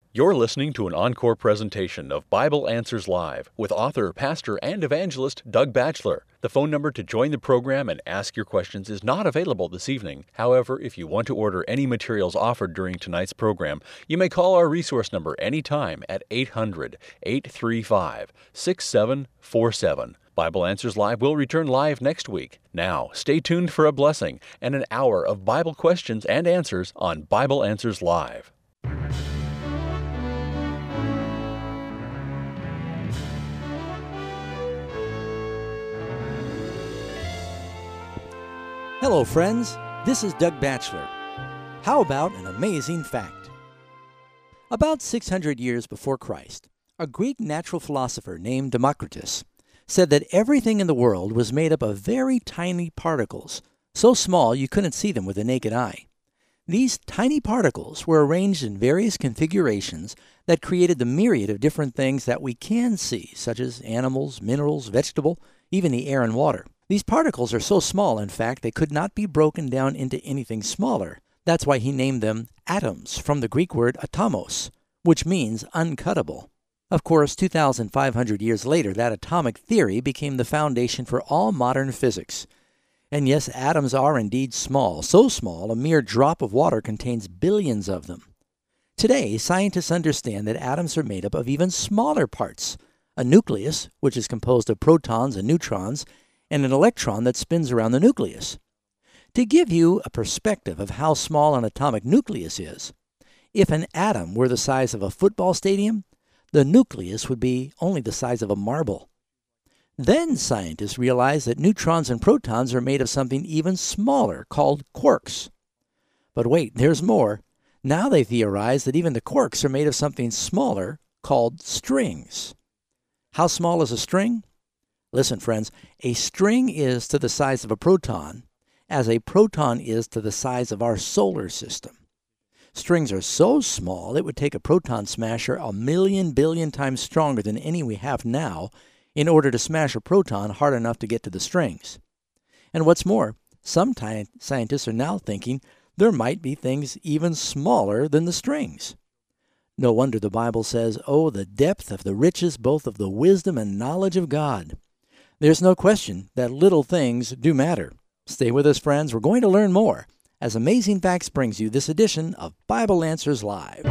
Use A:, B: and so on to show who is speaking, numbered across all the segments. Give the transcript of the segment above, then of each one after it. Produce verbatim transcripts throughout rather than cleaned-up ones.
A: You're listening to an encore presentation of Bible Answers Live with author, pastor, and evangelist Doug Batchelor. The phone number to join the program and ask your questions is not available this evening. However, if you want to order any materials offered during tonight's program, you may call our resource number anytime at eight hundred, eight three five, six seven four seven. Bible Answers Live will return live next week. Now, stay tuned for a blessing and an hour of Bible questions and answers on Bible Answers Live.
B: Hello, friends. This is Doug Batchelor. How about an amazing fact? About six hundred years before Christ, a Greek natural philosopher named Democritus said that everything in the world was made up of very tiny particles, so small you couldn't see them with the naked eye. These tiny particles were arranged in various configurations that created the myriad of different things that we can see, such as animals, minerals, vegetable, even the air and water. These particles are so small, in fact, they could not be broken down into anything smaller. That's why he named them atoms, from the Greek word atomos, which means uncuttable. Of course, two thousand five hundred years later, that atomic theory became the foundation for all modern physics. And yes, atoms are indeed small, so small a mere drop of water contains billions of them. Today, scientists understand that atoms are made up of even smaller parts, a nucleus, which is composed of protons and neutrons, and an electron that spins around the nucleus. To give you a perspective of how small an atomic nucleus is, if an atom were the size of a football stadium, the nucleus would be only the size of a marble. Then scientists realized that neutrons and protons are made of something even smaller called quarks. But wait, there's more. Now they theorize that even the quarks are made of something smaller called strings. How small is a string? Listen, friends, a string is to the size of a proton, as a proton is to the size of our solar system. Strings are so small it would take a proton smasher a million billion times stronger than any we have now in order to smash a proton hard enough to get to the strings. And what's more, some t- scientists are now thinking there might be things even smaller than the strings. No wonder the Bible says, "Oh, the depth of the riches both of the wisdom and knowledge of God." There's no question that little things do matter. Stay with us, friends. We're going to learn more as Amazing Facts brings you this edition of Bible Answers Live.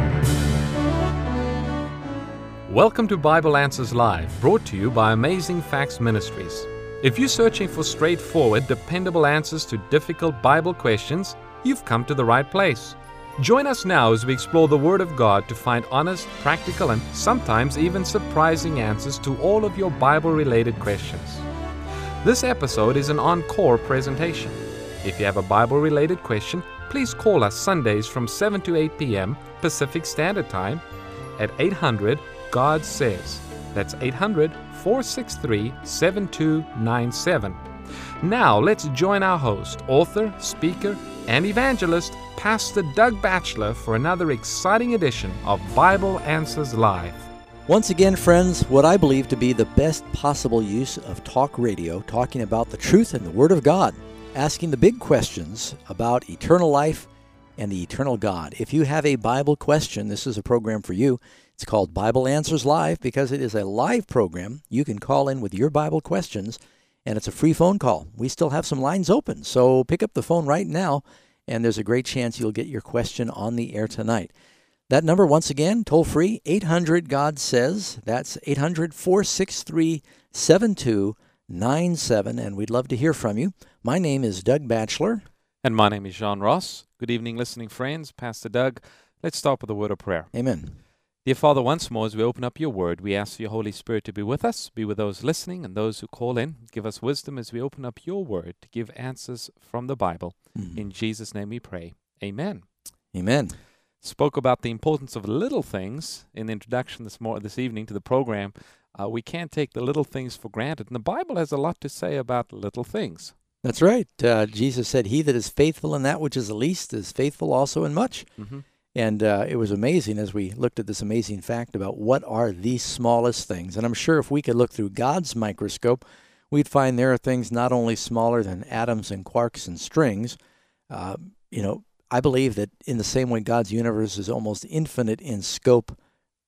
C: Welcome to Bible Answers Live, brought to you by Amazing Facts Ministries. If you're searching for straightforward, dependable answers to difficult Bible questions, you've come to the right place. Join us now as we explore the Word of God to find honest, practical, and sometimes even surprising answers to all of your Bible-related questions. This episode is an encore presentation. If you have a Bible-related question, please call us Sundays from seven to eight p.m. Pacific Standard Time at eight hundred God Says. That's eight hundred, four six three, seven two nine seven. Now let's join our host, author, speaker, and evangelist, Pastor Doug Batchelor, for another exciting edition of Bible Answers Live.
B: Once again, friends, what I believe to be the best possible use of talk radio, talking about the truth and the Word of God, asking the big questions about eternal life and the eternal God. If you have a Bible question, this is a program for you. It's called Bible Answers Live because it is a live program. You can call in with your Bible questions, and it's a free phone call. We still have some lines open, so pick up the phone right now, and there's a great chance you'll get your question on the air tonight. That number, once again, toll free, eight hundred God Says. That's eight hundred, four six three, seven two nine seven, and we'd love to hear from you. My name is Doug Batchelor.
C: And my name is John Ross. Good evening, listening friends. Pastor Doug, let's start with a word of prayer.
B: Amen.
C: Dear Father, once more, as we open up your word, we ask for your Holy Spirit to be with us, be with those listening and those who call in. Give us wisdom as we open up your word to give answers from the Bible. Mm-hmm. In Jesus' name we pray. Amen.
B: Amen.
C: Spoke about the importance of little things in the introduction this morning, this evening to the program. Uh, we can't take the little things for granted, and the Bible has a lot to say about little things.
B: That's right. Uh, Jesus said, "He that is faithful in that which is the least is faithful also in much." Mm-hmm. And uh, it was amazing as we looked at this amazing fact about what are the smallest things. And I'm sure if we could look through God's microscope, we'd find there are things not only smaller than atoms and quarks and strings. Uh, you know, I believe that in the same way God's universe is almost infinite in scope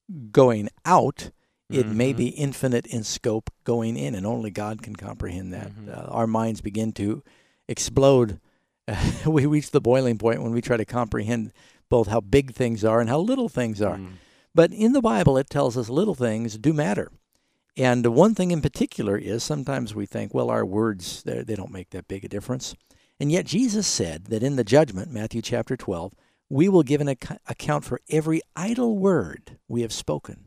B: going out, it
C: Mm-hmm.
B: may be infinite in scope going in, and only God can comprehend that.
C: Mm-hmm.
B: Uh, our minds begin to explode. We reach the boiling point when we try to comprehend both how big things are and how little things are.
C: Mm.
B: But in the Bible, it tells us little things do matter. And one thing in particular is sometimes we think, well, our words, they they don't make that big a difference. And yet Jesus said that in the judgment, Matthew chapter twelve, we will give an ac- account for every idle word we have spoken.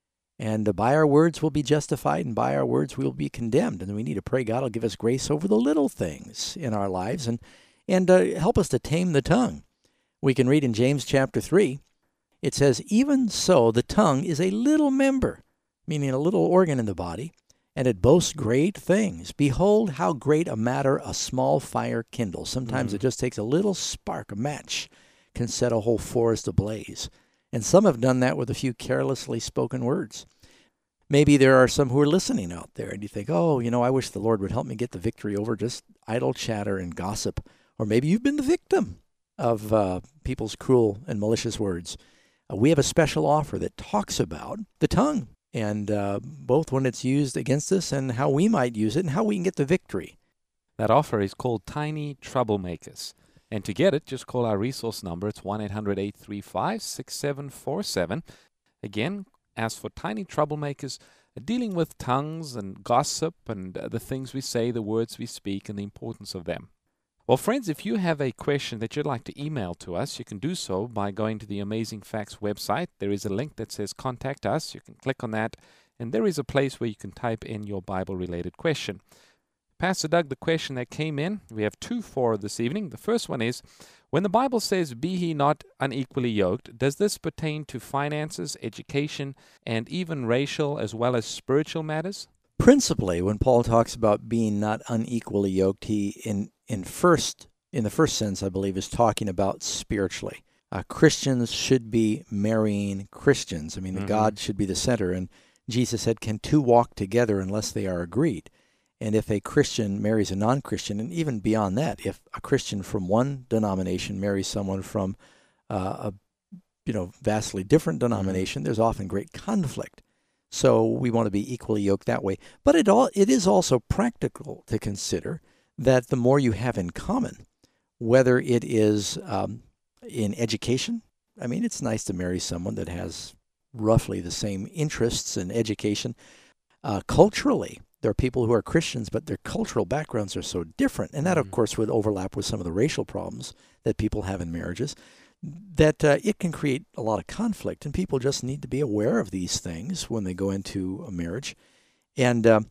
B: And by our words we'll be justified, and by our words we will be condemned. And we need to pray God will give us grace over the little things in our lives and, and uh, help us to tame the tongue. We can read in James chapter three, it says, even so the tongue is a little member, meaning a little organ in the body, and it boasts great things. Behold how great a matter a small fire kindles. Sometimes
C: Mm.
B: it just takes a little spark, a match, can set a whole forest ablaze. And some have done that with a few carelessly spoken words. Maybe there are some who are listening out there, and you think, oh, you know, I wish the Lord would help me get the victory over just idle chatter and gossip. Or maybe you've been the victim of uh, people's cruel and malicious words. Uh, we have a special offer that talks about the tongue, and uh, both when it's used against us and how we might use it and how we can get the victory.
C: That offer is called Tiny Troublemakers. And to get it, just call our resource number. It's one eight hundred eight three five six seven four seven. Again, as for Tiny Troublemakers, dealing with tongues and gossip and uh, the things we say, the words we speak, and the importance of them. Well, friends, if you have a question that you'd like to email to us, you can do so by going to the Amazing Facts website. There is a link that says Contact Us. You can click on that, and there is a place where you can type in your Bible-related question. Pastor Doug, the question that came in, we have two for this evening. The first one is, when the Bible says, be he not unequally yoked, does this pertain to finances, education, and even racial as well as spiritual matters?
B: Principally, when Paul talks about being not unequally yoked, he in in first in the first sense, I believe, is talking about spiritually. Uh, Christians should be marrying Christians. I mean,
C: Mhm.
B: the God should be the center. And Jesus said, "Can two walk together unless they are agreed?" And if a Christian marries a non-Christian, and even beyond that, if a Christian from one denomination marries someone from uh, a you know vastly different denomination, there's often great conflict. So we want to be equally yoked that way. But it all it is also practical to consider that the more you have in common, whether it is um, in education, I mean, it's nice to marry someone that has roughly the same interests in education. Uh, culturally, there are people who are Christians, but their cultural backgrounds are so different. And that, of
C: Mhm.
B: course, would overlap with some of the racial problems that people have in marriages, that uh, it can create a lot of conflict. And people just need to be aware of these things when they go into a marriage. And uh,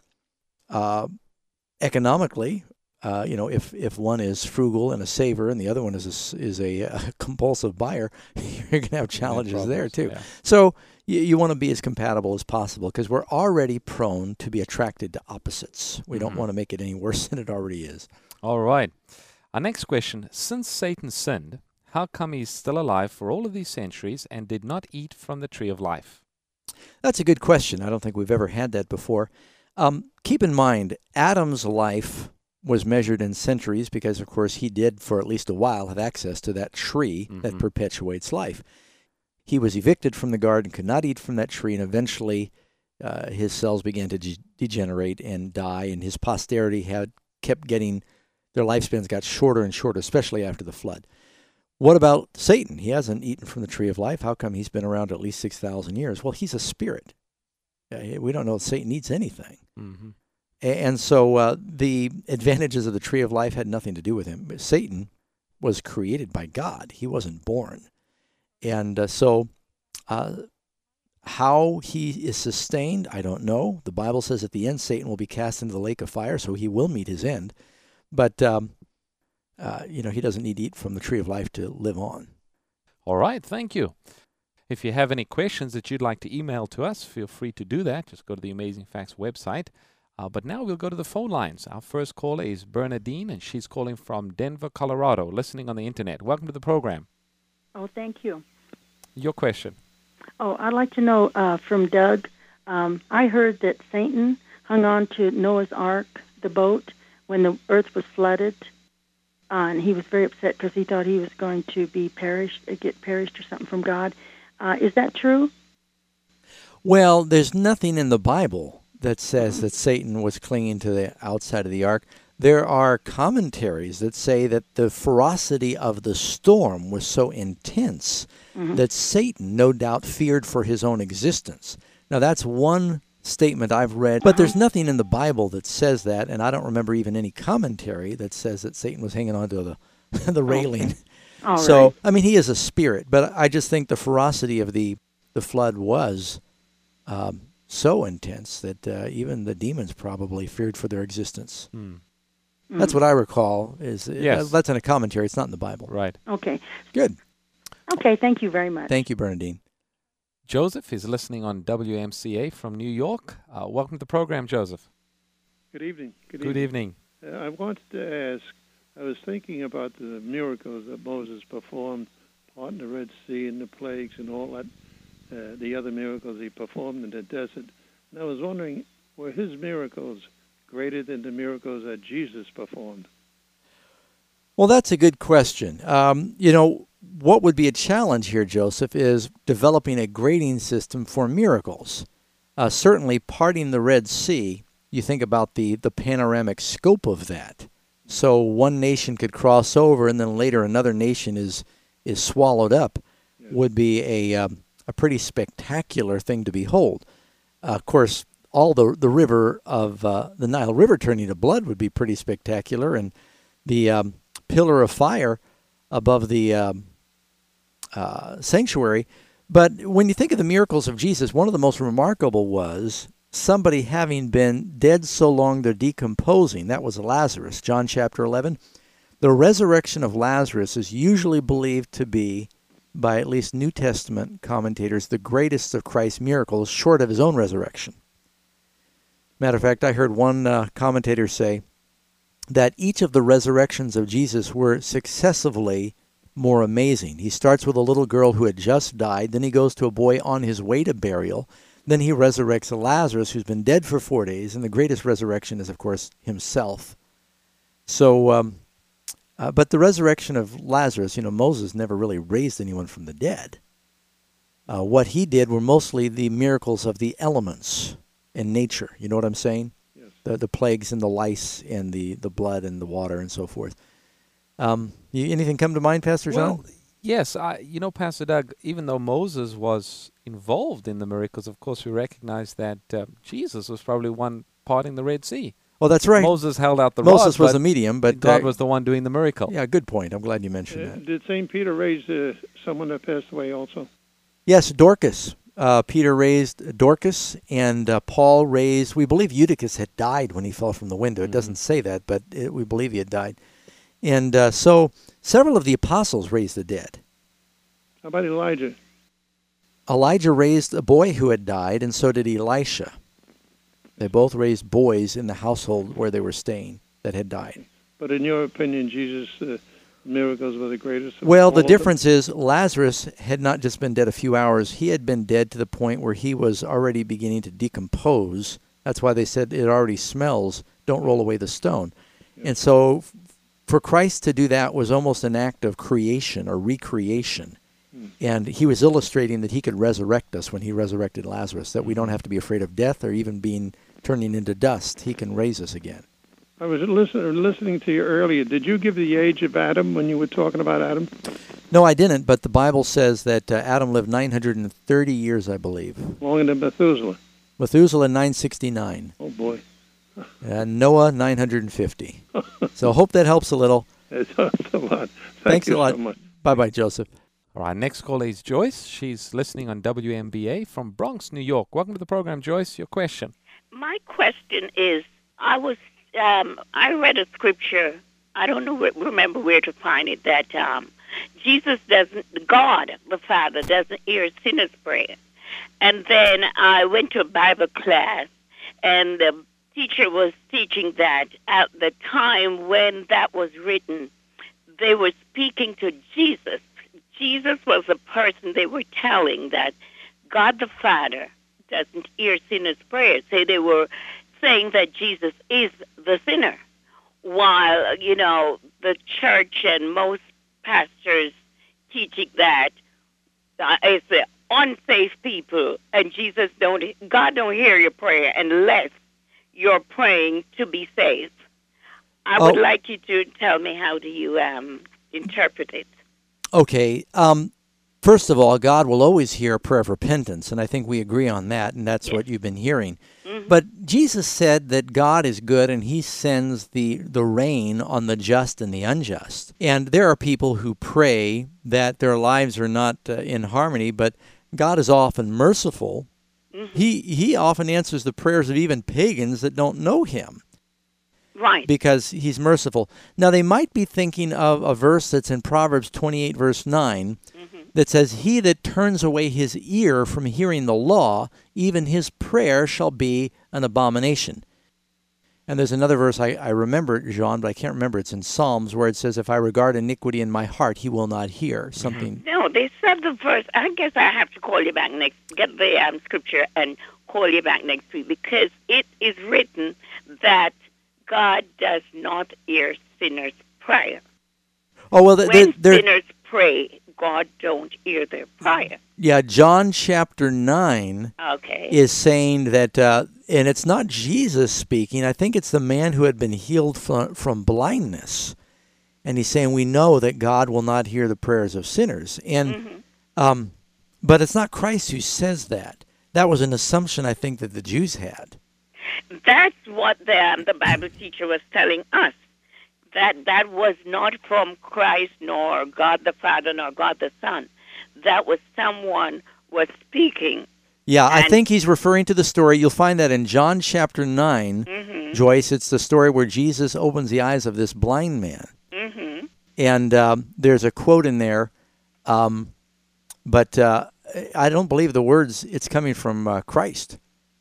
B: uh, economically, uh, you know, if, if one is frugal and a saver and the other one is a, s- is a, uh compulsive buyer, you're going to have challenges there too.
C: Yeah.
B: So you, you want to be as compatible as possible because we're already prone to be attracted to opposites. We don't
C: Mhm.
B: want to make it any worse than it already is.
C: All right. Our next question, since Satan sinned, how come he's still alive for all of these centuries and did not eat from the tree of life?
B: That's a good question. I don't think we've ever had that before. Um, keep in mind, Adam's life was measured in centuries because, of course, he did for at least a while have access to that tree that
C: Mhm.
B: perpetuates life. He was evicted from the garden, could not eat from that tree, and eventually uh, his cells began to de- degenerate and die, and his posterity had kept getting, their lifespans got shorter and shorter, especially after the flood. What about Satan? He hasn't eaten from the tree of life. How come he's been around at least six thousand years? Well, he's a spirit. Uh, We don't know if Satan needs anything.
C: Mm-hmm.
B: A- And so uh, the advantages of the tree of life had nothing to do with him. Satan was created by God. He wasn't born. And uh, so uh, how he is sustained, I don't know. The Bible says at the end, Satan will be cast into the lake of fire, so he will meet his end. But, um, uh, you know, he doesn't need to eat from the tree of life to live on.
C: All right, thank you. If you have any questions that you'd like to email to us, feel free to do that. Just go to the Amazing Facts website. Uh, but now we'll go to the phone lines. Our first caller is Bernadine, and she's calling from Denver, Colorado, listening on the internet. Welcome to the program.
D: Oh, thank you.
C: Your question.
D: Oh, I'd like to know uh, from Doug. Um, I heard that Satan hung on to Noah's Ark, the boat, when the earth was flooded, uh, and he was very upset because he thought he was going to be perished, uh, get perished or something from God. Uh, is that true?
B: Well, there's nothing in the Bible that says that Satan was clinging to the outside of the ark. There are commentaries that say that the ferocity of the storm was so intense mm-hmm. that Satan, no doubt, feared for his own existence. Now, that's one statement I've read, but there's nothing in the Bible that says that, and I don't remember even any commentary that says that Satan was hanging onto the the railing.
D: Okay. All
B: so,
D: right.
B: I mean, he is a spirit, but I just think the ferocity of the, the flood was um, so intense that uh, even the demons probably feared for their existence.
C: Hmm.
B: That's what I recall. Is
C: Yes.
B: That's in a commentary. It's not in the Bible.
C: Right.
D: Okay.
B: Good.
D: Okay, thank you very much.
B: Thank you, Bernadine.
C: Joseph is listening on W M C A from New York. Uh, welcome to the program, Joseph.
E: Good evening. Good,
C: Good evening.
E: evening. Uh, I wanted to ask, I was thinking about the miracles that Moses performed, parting the Red Sea and the plagues and all that, uh, the other miracles he performed in the desert. And I was wondering, were his miracles greater than the miracles that Jesus performed?
B: Well, that's a good question. Um, you know, what would be a challenge here, Joseph, is developing a grading system for miracles. Uh, certainly, parting the Red Sea, you think about the, the panoramic scope of that. So one nation could cross over, and then later another nation is is swallowed up, yes. would be a um, a pretty spectacular thing to behold. Uh, of course, all the the river of uh, the Nile River turning to blood would be pretty spectacular, and the um, pillar of fire above the um, uh, sanctuary. But when you think of the miracles of Jesus, one of the most remarkable was somebody having been dead so long they're decomposing. That was Lazarus, John chapter eleven. The resurrection of Lazarus is usually believed to be, by at least New Testament commentators, the greatest of Christ's miracles, short of his own resurrection. Matter of fact, I heard one uh, commentator say that each of the resurrections of Jesus were successively more amazing. He starts with a little girl who had just died, then he goes to a boy on his way to burial, then he resurrects Lazarus, who's been dead for four days, and the greatest resurrection is, of course, himself. So, um, uh, but the resurrection of Lazarus, you know, Moses never really raised anyone from the dead. Uh, what he did were mostly the miracles of the elements in nature. You know what I'm saying?
E: Yes.
B: The the plagues and the lice and the, the blood and the water and so forth. Um, you, anything come to mind, Pastor John?
C: Well, yes. I, you know, Pastor Doug, even though Moses was involved in the miracles, of course, we recognize that uh, Jesus was probably one parting the Red Sea.
B: Well, that's right.
C: Moses held out the
B: Moses
C: rod,
B: was a medium, but
C: God
B: uh,
C: was the one doing the miracle.
B: Yeah, good point. I'm glad you mentioned
E: Uh,
B: that.
E: did Saint Peter raise uh, someone that passed away also?
B: Yes, Dorcas. Uh, Peter raised Dorcas, and uh, Paul raised, we believe Eutychus had died when he fell from the window. It
C: Mhm.
B: doesn't say that, but it, we believe he had died. And uh, so several of the apostles raised the dead.
E: How about Elijah?
B: Elijah raised a boy who had died, and so did Elisha. They both raised boys in the household where they were staying that had died.
E: But in your opinion, Jesus' uh, miracles were the greatest? of
B: Well,
E: all
B: the
E: of them?
B: difference is Lazarus had not just been dead a few hours. He had been dead to the point where he was already beginning to decompose. That's why they said it already smells. Don't roll away the stone.
E: Yeah.
B: And so f- for Christ to do that was almost an act of creation or recreation.
E: Hmm.
B: And he was illustrating that he could resurrect us when he resurrected Lazarus, that we don't have to be afraid of death or even being turning into dust. He can raise us again.
E: I was listen, listening to you earlier. Did you give the age of Adam when you were talking about Adam?
B: No, I didn't, but the Bible says that uh, Adam lived nine hundred thirty years, I believe.
E: Longer than Methuselah.
B: Methuselah, nine sixty-nine.
E: Oh, boy.
B: And Noah, nine hundred fifty. So I hope that helps a little.
E: That's a lot. Thank
B: Thanks
E: you
B: a lot.
E: so much.
B: Bye-bye, Joseph.
C: All right, next caller is Joyce. She's listening on W M B A from Bronx, New York. Welcome to the program, Joyce. Your question.
F: My question is, I was, um, I read a scripture, I don't know, remember where to find it, that um, Jesus doesn't, God, the Father, doesn't hear sinners' prayer. And then I went to a Bible class, and the teacher was teaching that at the time when that was written, they were speaking to Jesus. Jesus was the person they were telling that God the Father doesn't hear sinners' prayers. So they were saying that Jesus is the sinner, while, you know, the church and most pastors teaching that uh, it's the unsafe people, and Jesus don't, God don't hear your prayer unless you're praying to be saved. I would
B: Oh.
F: like you to tell me how do you um, interpret it.
B: Okay. Um, first of all, God will always hear a prayer of repentance, and I think we agree on that, and that's
F: Yes.
B: what you've been hearing.
F: Mm-hmm.
B: But Jesus said that God is good, and he sends the, the rain on the just and the unjust. And there are people who pray that their lives are not uh, in harmony, but God is often merciful.
F: Mm-hmm.
B: He, he often answers the prayers of even pagans that don't know him,
F: Right.
B: because he's merciful. Now, they might be thinking of a verse that's in Proverbs twenty-eight, verse nine,
F: Mm-hmm.
B: that says, he that turns away his ear from hearing the law, even his prayer shall be an abomination. And there's another verse I, I remember, Jean, but I can't remember. It's in Psalms, where it says, if I regard iniquity in my heart, he will not hear. Something.
F: No, they said the verse. I guess I have to call you back next, get the um, scripture and call you back next week, because it is written that God does not hear sinners' prayer.
B: Oh, well, th-
F: When
B: th- there,
F: sinners pray, God don't hear their prayer.
B: yeah, John chapter nine
F: Okay.
B: is saying that, uh, and it's not Jesus speaking. I think it's the man who had been healed from, from blindness. And he's saying, we know that God will not hear the prayers of sinners. And,
F: Mm-hmm.
B: um, but it's not Christ who says that. That was an assumption, I think, that the Jews had.
F: That's what the, um, the Bible teacher was telling us, that that was not from Christ, nor God the Father, nor God the Son. That was someone was speaking.
B: Yeah, I
F: And-
B: think he's referring to the story. You'll find that in John chapter nine,
F: Mm-hmm.
B: Joyce. It's the story where Jesus opens the eyes of this blind man.
F: Mm-hmm.
B: And um, there's a quote in there, um, but uh, I don't believe the words, it's coming from uh, Christ.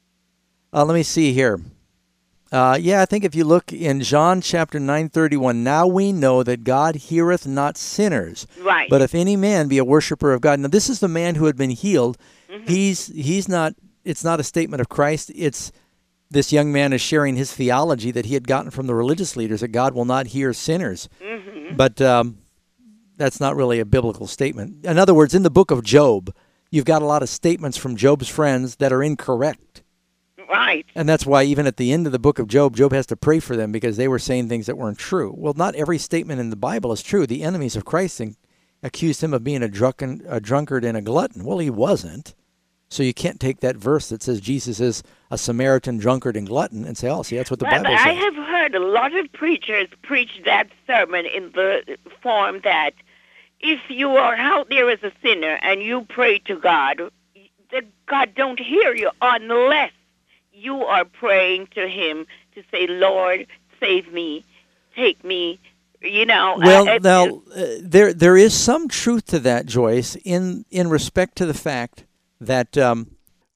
B: Uh, let me see here. Uh, yeah, I think if you look in John chapter nine thirty-one, now we know that God heareth not sinners,
F: Right.
B: but if any man be a worshiper of God. Now, this is the man who had been healed.
F: Mm-hmm.
B: He's he's not. It's not a statement of Christ. It's this young man is sharing his theology that he had gotten from the religious leaders, that God will not hear sinners.
F: Mm-hmm.
B: But um, that's not really a biblical statement. In other words, in the book of Job, you've got a lot of statements from Job's friends that are incorrect.
F: Right.
B: And that's why even at the end of the book of Job, Job has to pray for them because they were saying things that weren't true. Well, not every statement in the Bible is true. The enemies of Christ accused him of being a drunken, a drunkard and a glutton. Well, he wasn't. So you can't take that verse that says Jesus is a Samaritan, drunkard, and glutton and say, oh, see, that's what the
F: Well,
B: Bible
F: I
B: says.
F: have heard a lot of preachers preach that sermon in the form that if you are out there as a sinner and you pray to God, that God don't hear you unless you are praying to him to say, Lord, save me, take me, you know.
B: Well,
F: uh,
B: now, uh, there there is some truth to that, Joyce, in, in respect to the fact that um,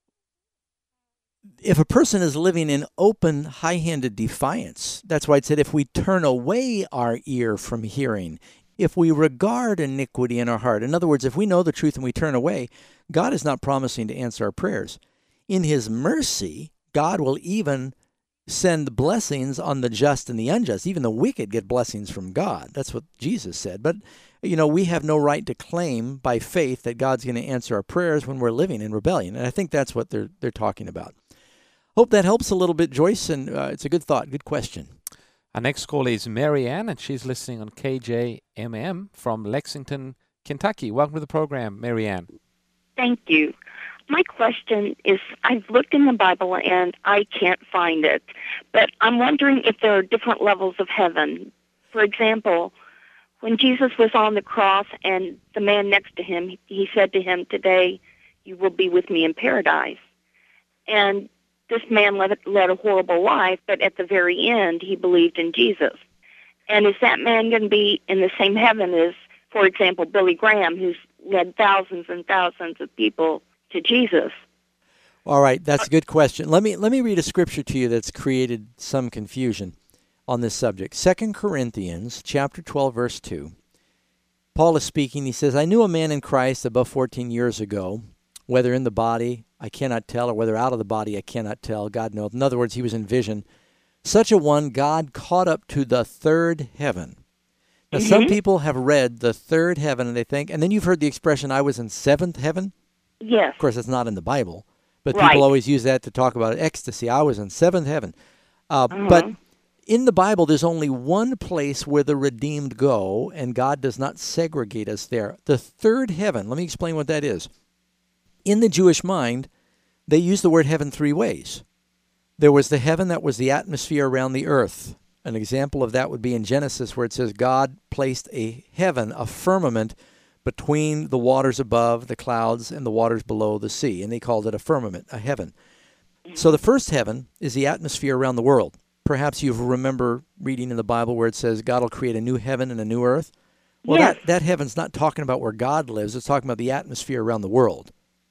B: if a person is living in open, high-handed defiance, that's why it said, if we turn away our ear from hearing, if we regard iniquity in our heart. In other words, if we know the truth and we turn away, God is not promising to answer our prayers. In his mercy, God will even send blessings on the just and the unjust. Even the wicked get blessings from God. That's what Jesus said. But, you know, we have no right to claim by faith that God's going to answer our prayers when we're living in rebellion. And I think that's what they're they're talking about. Hope that helps a little bit, Joyce, and uh, it's a good thought, good question.
C: Our next caller is Mary Ann, and she's listening on K J M M from Lexington, Kentucky. Welcome to the program, Mary Ann.
G: Thank you. My question is, I've looked in the Bible and I can't find it, but I'm wondering if there are different levels of heaven. For example, when Jesus was on the cross and the man next to him, he said to him, today you will be with me in paradise. And this man led, led a horrible life, but at the very end, he believed in Jesus. And is that man going to be in the same heaven as, for example, Billy Graham, who's led thousands and thousands of people to Jesus?
B: All right, that's a good question. Let me let me read a scripture to you that's created some confusion on this subject. Second Corinthians chapter twelve, verse two. Paul is speaking. He says, I knew a man in Christ above fourteen years ago, whether in the body I cannot tell, or whether out of the body I cannot tell. God knows. In other words, he was in vision. Such a one God caught up to the third heaven. Now,
G: Mm-hmm.
B: some people have read the third heaven and they think, and then you've heard the expression, I was in seventh heaven.
G: Yes.
B: Of course, it's not in the Bible, but
G: Right.
B: people always use that to talk about ecstasy. I was in seventh heaven. Uh,
G: Uh-huh.
B: But in the Bible, there's only one place where the redeemed go, and God does not segregate us there. The third heaven, let me explain what that is. In the Jewish mind, they use the word heaven three ways. There was the heaven that was the atmosphere around the earth. An example of that would be in Genesis, where it says God placed a heaven, a firmament, between the waters above, the clouds, and the waters below the sea. And they called it a firmament, a heaven. So the first heaven is the atmosphere around the world. Perhaps you remember reading in the Bible where it says God will create a new heaven and a new earth. Well,
G: Yes.
B: that, that heaven's not talking about where God lives. It's talking about the atmosphere around the world.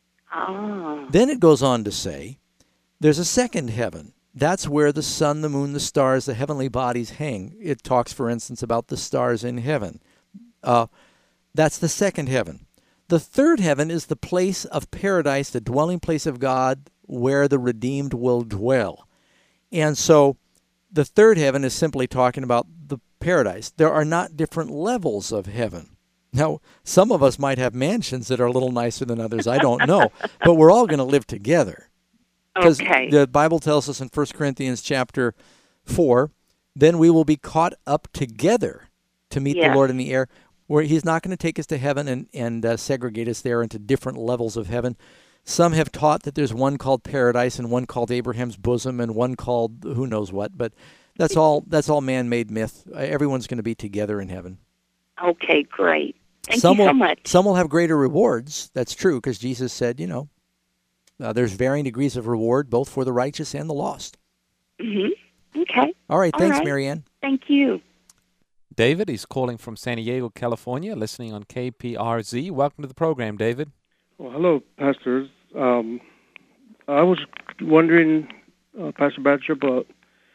G: Ah.
B: Then it goes on to say there's a second heaven. That's where the sun, the moon, the stars, the heavenly bodies hang. It talks, for instance, about the stars in heaven. Uh, that's the second heaven. The third heaven is the place of paradise, the dwelling place of God, where the redeemed will dwell. And so the third heaven is simply talking about the paradise. There are not different levels of heaven. Now, some of us might have mansions that are a little nicer than others. I don't know. But we're all going to live together. Because
G: Okay.
B: the Bible tells us in First Corinthians chapter four, then we will be caught up together to meet
G: Yes.
B: the Lord in the air, where he's not going to take us to heaven and, and uh, segregate us there into different levels of heaven. Some have taught that there's one called paradise and one called Abraham's bosom and one called who knows what, but that's all that's all man-made myth. Uh, Everyone's going to be together in heaven.
G: Okay, great. Thank
B: some
G: you
B: will,
G: so much.
B: Some will have greater rewards. That's true, because Jesus said, you know, uh, there's varying degrees of reward, both for the righteous and the lost.
G: Mm-hmm. Okay.
B: All right,
G: All
B: thanks,
G: right.
B: Marianne.
G: Thank you.
C: David is calling from San Diego, California, listening on K P R Z. Welcome to the program, David.
H: Well, hello, pastors. Um, I was wondering, uh, Pastor Batcher, about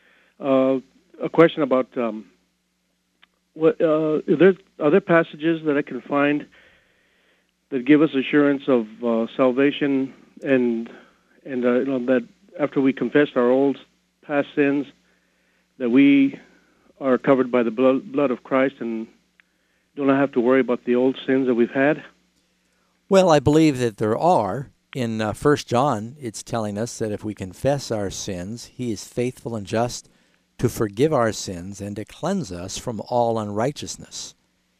H: uh, a question about um, what uh, are there are there passages that I can find that give us assurance of uh, salvation and and uh, you know, that after we confess our old past sins, that we are covered by the blood, blood of Christ and do not have to worry about the old sins that we've had?
B: Well, I believe that there are. In uh, First John, it's telling us that if we confess our sins, he is faithful and just to forgive our sins and to cleanse us from all unrighteousness.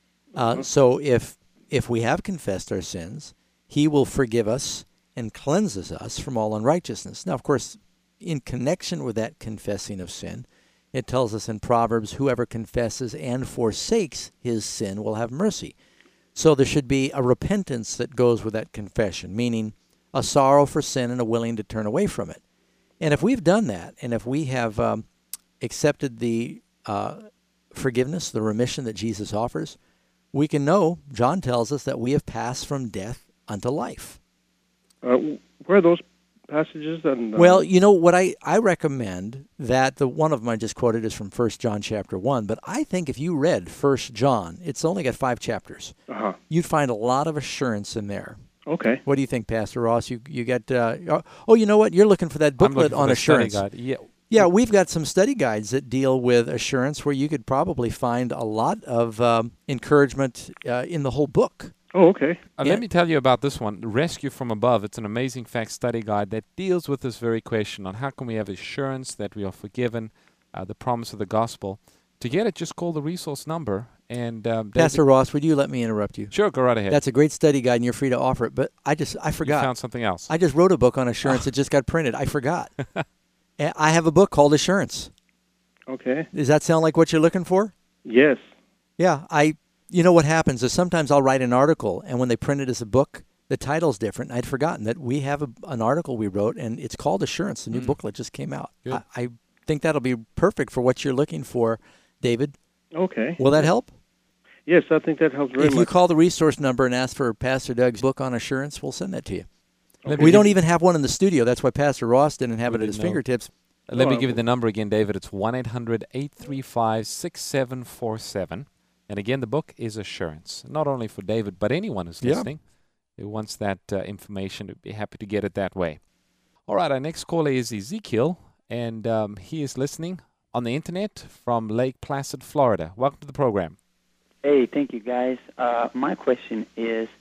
B: Uh, so if if we have confessed our sins, he will forgive us and cleanses us from all unrighteousness. Now, of course, in connection with that confessing of sin, it tells us in Proverbs, whoever confesses and forsakes his sin will have mercy. So there should be a repentance that goes with that confession, meaning a sorrow for sin and a willing to turn away from it. And if we've done that, and if we have um, accepted the uh, forgiveness, the remission that Jesus offers, we can know, John tells us, that we have passed from death unto life.
H: Uh, where are those passages? And, uh,
B: Well, you know, what I, I recommend that, the one of them I just quoted is from First John chapter one, but I think if you read First John, it's only got five chapters,
H: uh-huh.
B: you'd find a lot of assurance in there.
H: Okay.
B: What do you think, Pastor Ross? You you got, uh, oh, you know what? You're looking for that
C: I'm
B: booklet
C: looking for
B: on
C: the study
B: assurance.
C: guide. Yeah.
B: Yeah, we've got some study guides that deal with assurance where you could probably find a lot of um, encouragement uh, in the whole book.
H: Oh, okay.
C: Uh,
B: Yeah.
C: Let me tell you about this one, Rescue from Above. It's an amazing fact study guide that deals with this very question on how can we have assurance that we are forgiven, uh, the promise of the gospel. To get it, just call the resource number. And um, David-
B: Pastor Ross, would you let me interrupt you?
C: Sure, go right ahead.
B: That's a great study guide, and you're free to offer it. But I just, I
C: you
B: forgot.
C: found something else.
B: I just wrote a book on assurance that just got printed. I forgot. And I have a book called Assurance.
H: Okay.
B: Does that sound like what you're looking for?
H: Yes.
B: Yeah, I. You know what happens is sometimes I'll write an article, and when they print it as a book, the title's different. I'd forgotten that we have a, an article we wrote, and it's called Assurance. The new
C: Mm.
B: booklet just came out.
C: Good.
B: I, I think that'll be perfect for what you're looking for, David.
H: Okay.
B: Will that help?
H: Yes, I think that helps very
B: If you
H: much.
B: call the resource number and ask for Pastor Doug's book on assurance, we'll send that to you.
C: Let
B: We
C: me
B: don't
C: give-
B: even have one in the studio. That's why Pastor Ross didn't have
C: We
B: it at his
C: didn't know.
B: fingertips.
C: Uh, Let me
H: Oh,
C: give you the number again, David. It's one eight hundred eight three five six seven four seven. And again, the book is Assurance. Not only for David, but anyone who's
B: Yeah.
C: listening who wants that uh, information, to be happy to get it that way. All right, our next caller is Ezekiel, and um, he is listening on the internet from Lake Placid, Florida. Welcome to the program.
I: Hey, thank you, guys. Uh, my question is,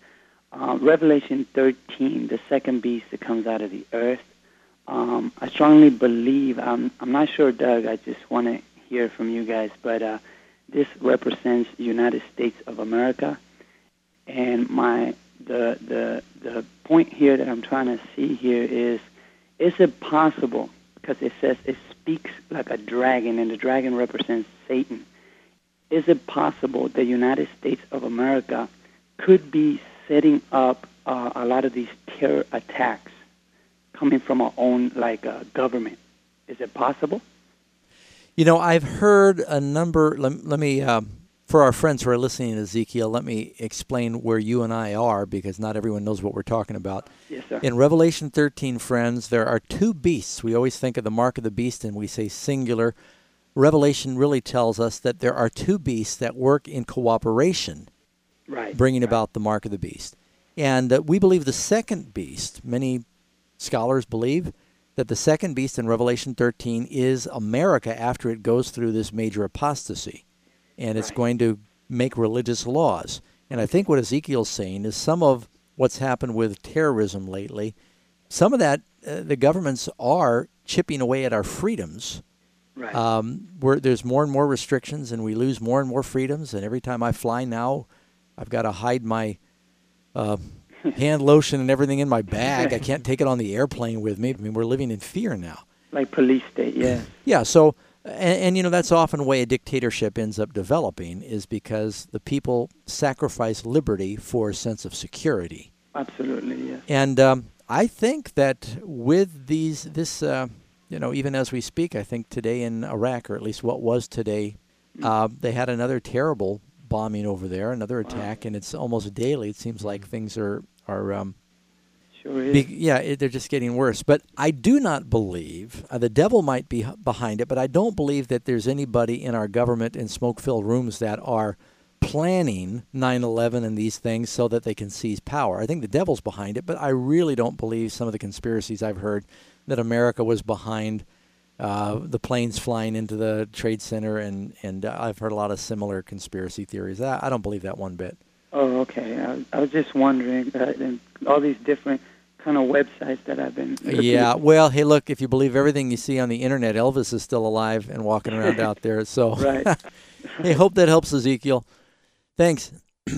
I: uh, Revelation thirteen, the second beast that comes out of the earth. Um, I strongly believe, I'm, I'm not sure, Doug, I just want to hear from you guys, but uh, this represents the United States of America. And my the, the, the point here that I'm trying to see here is, is it possible, because it says it speaks like a dragon, and the dragon represents Satan. Is it possible the United States of America could be setting up uh, a lot of these terror attacks coming from our own, like, uh, government? Is it possible?
B: You know, I've heard a number, let, let me, uh, for our friends who are listening to Ezekiel, let me explain where you and I are, because not everyone knows what we're talking about.
I: Yes, sir.
B: In Revelation thirteen, friends, there are two beasts. We always think of the mark of the beast and we say singular. Revelation really tells us that there are two beasts that work in cooperation,
I: right,
B: bringing
I: right.
B: about the mark of the beast. And uh, we believe the second beast, many scholars believe, that the second beast in Revelation thirteen is America after it goes through this major apostasy. And it's
I: right.
B: going to make religious laws. And I think what Ezekiel's saying is some of what's happened with terrorism lately, some of that, uh, the governments are chipping away at our freedoms.
I: Right.
B: Um, where there's more and more restrictions, and we lose more and more freedoms. And every time I fly now, I've got to hide my uh, hand lotion and everything in my bag. I can't take it on the airplane with me. I mean, we're living in fear now.
I: Like police state, yeah.
B: Yeah, so, and, and, you know, that's often the way a dictatorship ends up developing, is because the people sacrifice liberty for a sense of security.
I: Absolutely, yes.
B: And um, I think that with these, this, uh, you know, even as we speak, I think today in Iraq, or at least what was today, uh, they had another terrible bombing over there, another attack, wow. and it's almost daily. It seems like things are, are um,
I: sure is.
B: Be, yeah, it, they're just getting worse. But I do not believe, uh, the devil might be behind it, but I don't believe that there's anybody in our government in smoke-filled rooms that are planning nine eleven and these things so that they can seize power. I think the devil's behind it, but I really don't believe some of the conspiracies I've heard that America was behind uh, the planes flying into the Trade Center, and, and uh, I've heard a lot of similar conspiracy theories. I, I don't believe that one bit.
I: Oh, okay. I, I was just wondering, uh, and all these different kind of websites that I've been looking
B: Yeah,
I: at.
B: well, hey, look, if you believe everything you see on the Internet, Elvis is still alive and walking around out there. So,
I: right.
B: Hey, hope that helps, Ezekiel. Thanks.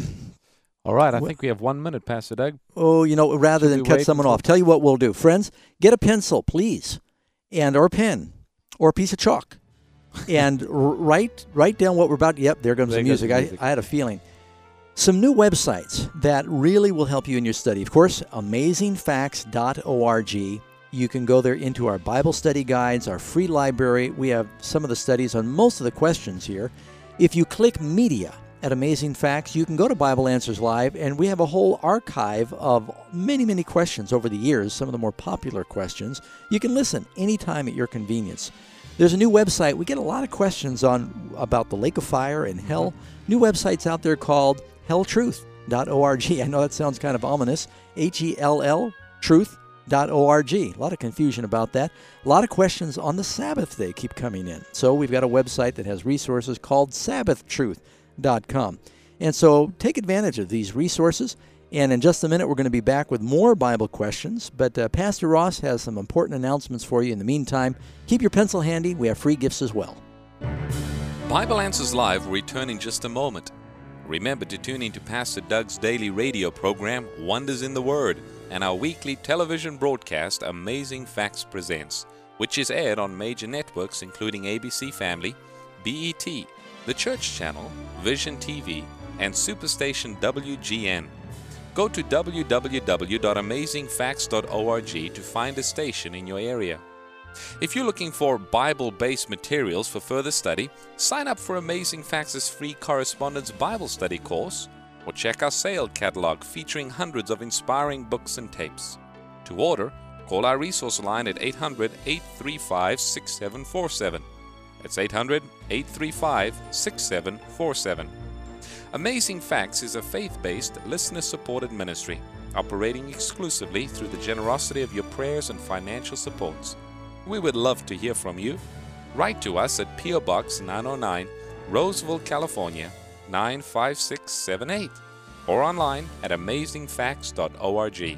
C: All right, I think we have one minute, Pastor Doug.
B: Oh, you know, rather
C: Should
B: than
C: we
B: cut
C: wait
B: someone
C: until-
B: off, tell you what we'll do. Friends, get a pencil, please, and or a pen, or a piece of chalk, and r- write write down what we're about. Yep, there comes
C: There
B: the
C: goes
B: music.
C: the
B: I,
C: music.
B: I had a feeling. Some new websites that really will help you in your study. Of course, amazing facts dot org. You can go there into our Bible study guides, our free library. We have some of the studies on most of the questions here. If you click Media at Amazing Facts, you can go to Bible Answers Live, and we have a whole archive of many, many questions over the years, some of the more popular questions. You can listen anytime at your convenience. There's a new website. We get a lot of questions on about the lake of fire and hell. New website's out there called hell truth dot org. I know that sounds kind of ominous. H E L L, truth dot org. A lot of confusion about that. A lot of questions on the Sabbath day keep coming in. So we've got a website that has resources called sabbath truth dot com. And so take advantage of these resources. And in just a minute, we're going to be back with more Bible questions. But uh, Pastor Ross has some important announcements for you. In the meantime, keep your pencil handy. We have free gifts as well.
C: Bible Answers Live will return in just a moment. Remember to tune in to Pastor Doug's daily radio program, Wonders in the Word, and our weekly television broadcast, Amazing Facts Presents, which is aired on major networks including A B C Family, B E T, The Church Channel, Vision T V, and Superstation W G N. Go to w w w dot amazing facts dot org to find a station in your area. If you're looking for Bible-based materials for further study, sign up for Amazing Facts' free correspondence Bible study course, or check our sale catalog featuring hundreds of inspiring books and tapes. To order, call our resource line at eight hundred, eight three five, six seven four seven. That's eight hundred, eight three five, six seven four seven. Amazing Facts is a faith-based, listener-supported ministry, operating exclusively through the generosity of your prayers and financial supports. We would love to hear from you. Write to us at P O Box nine oh nine, Roseville, California, nine five six seven eight. or online at amazing facts dot org.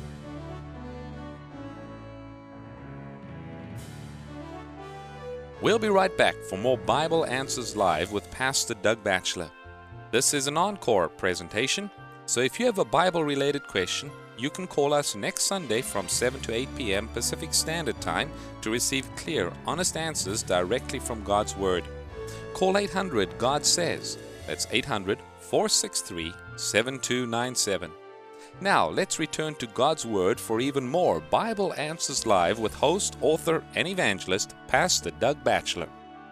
C: We'll be right back for more Bible Answers Live with Pastor Doug Batchelor. This is an encore presentation, so if you have a Bible-related question, you can call us next Sunday from seven to eight p.m. Pacific Standard Time to receive clear, honest answers directly from God's Word. Call eight hundred God Says. That's eight hundred, four six three, seven two nine seven. Now, let's return to God's Word for even more Bible Answers Live with host, author, and evangelist, Pastor Doug Batchelor.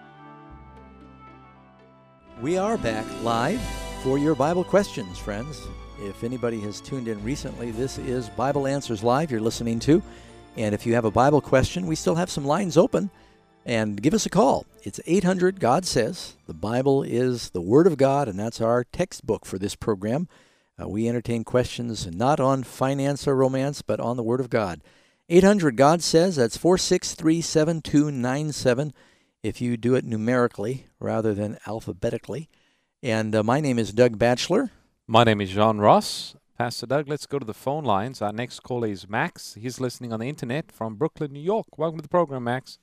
B: We are back live for your Bible questions, friends. If anybody has tuned in recently, this is Bible Answers Live you're listening to. And if you have a Bible question, we still have some lines open. And give us a call. It's eight hundred God Says. The Bible is the Word of God, and that's our textbook for this program. Uh, we entertain questions not on finance or romance, but on the Word of God. eight hundred God Says. That's four six three, seven two nine seven. If you do it numerically rather than alphabetically. And uh, my name is Doug Batchelor.
C: My name is John Ross. Pastor Doug, let's go to the phone lines. Our next caller is Max. He's listening on the internet from Brooklyn, New York. Welcome to the program, Max.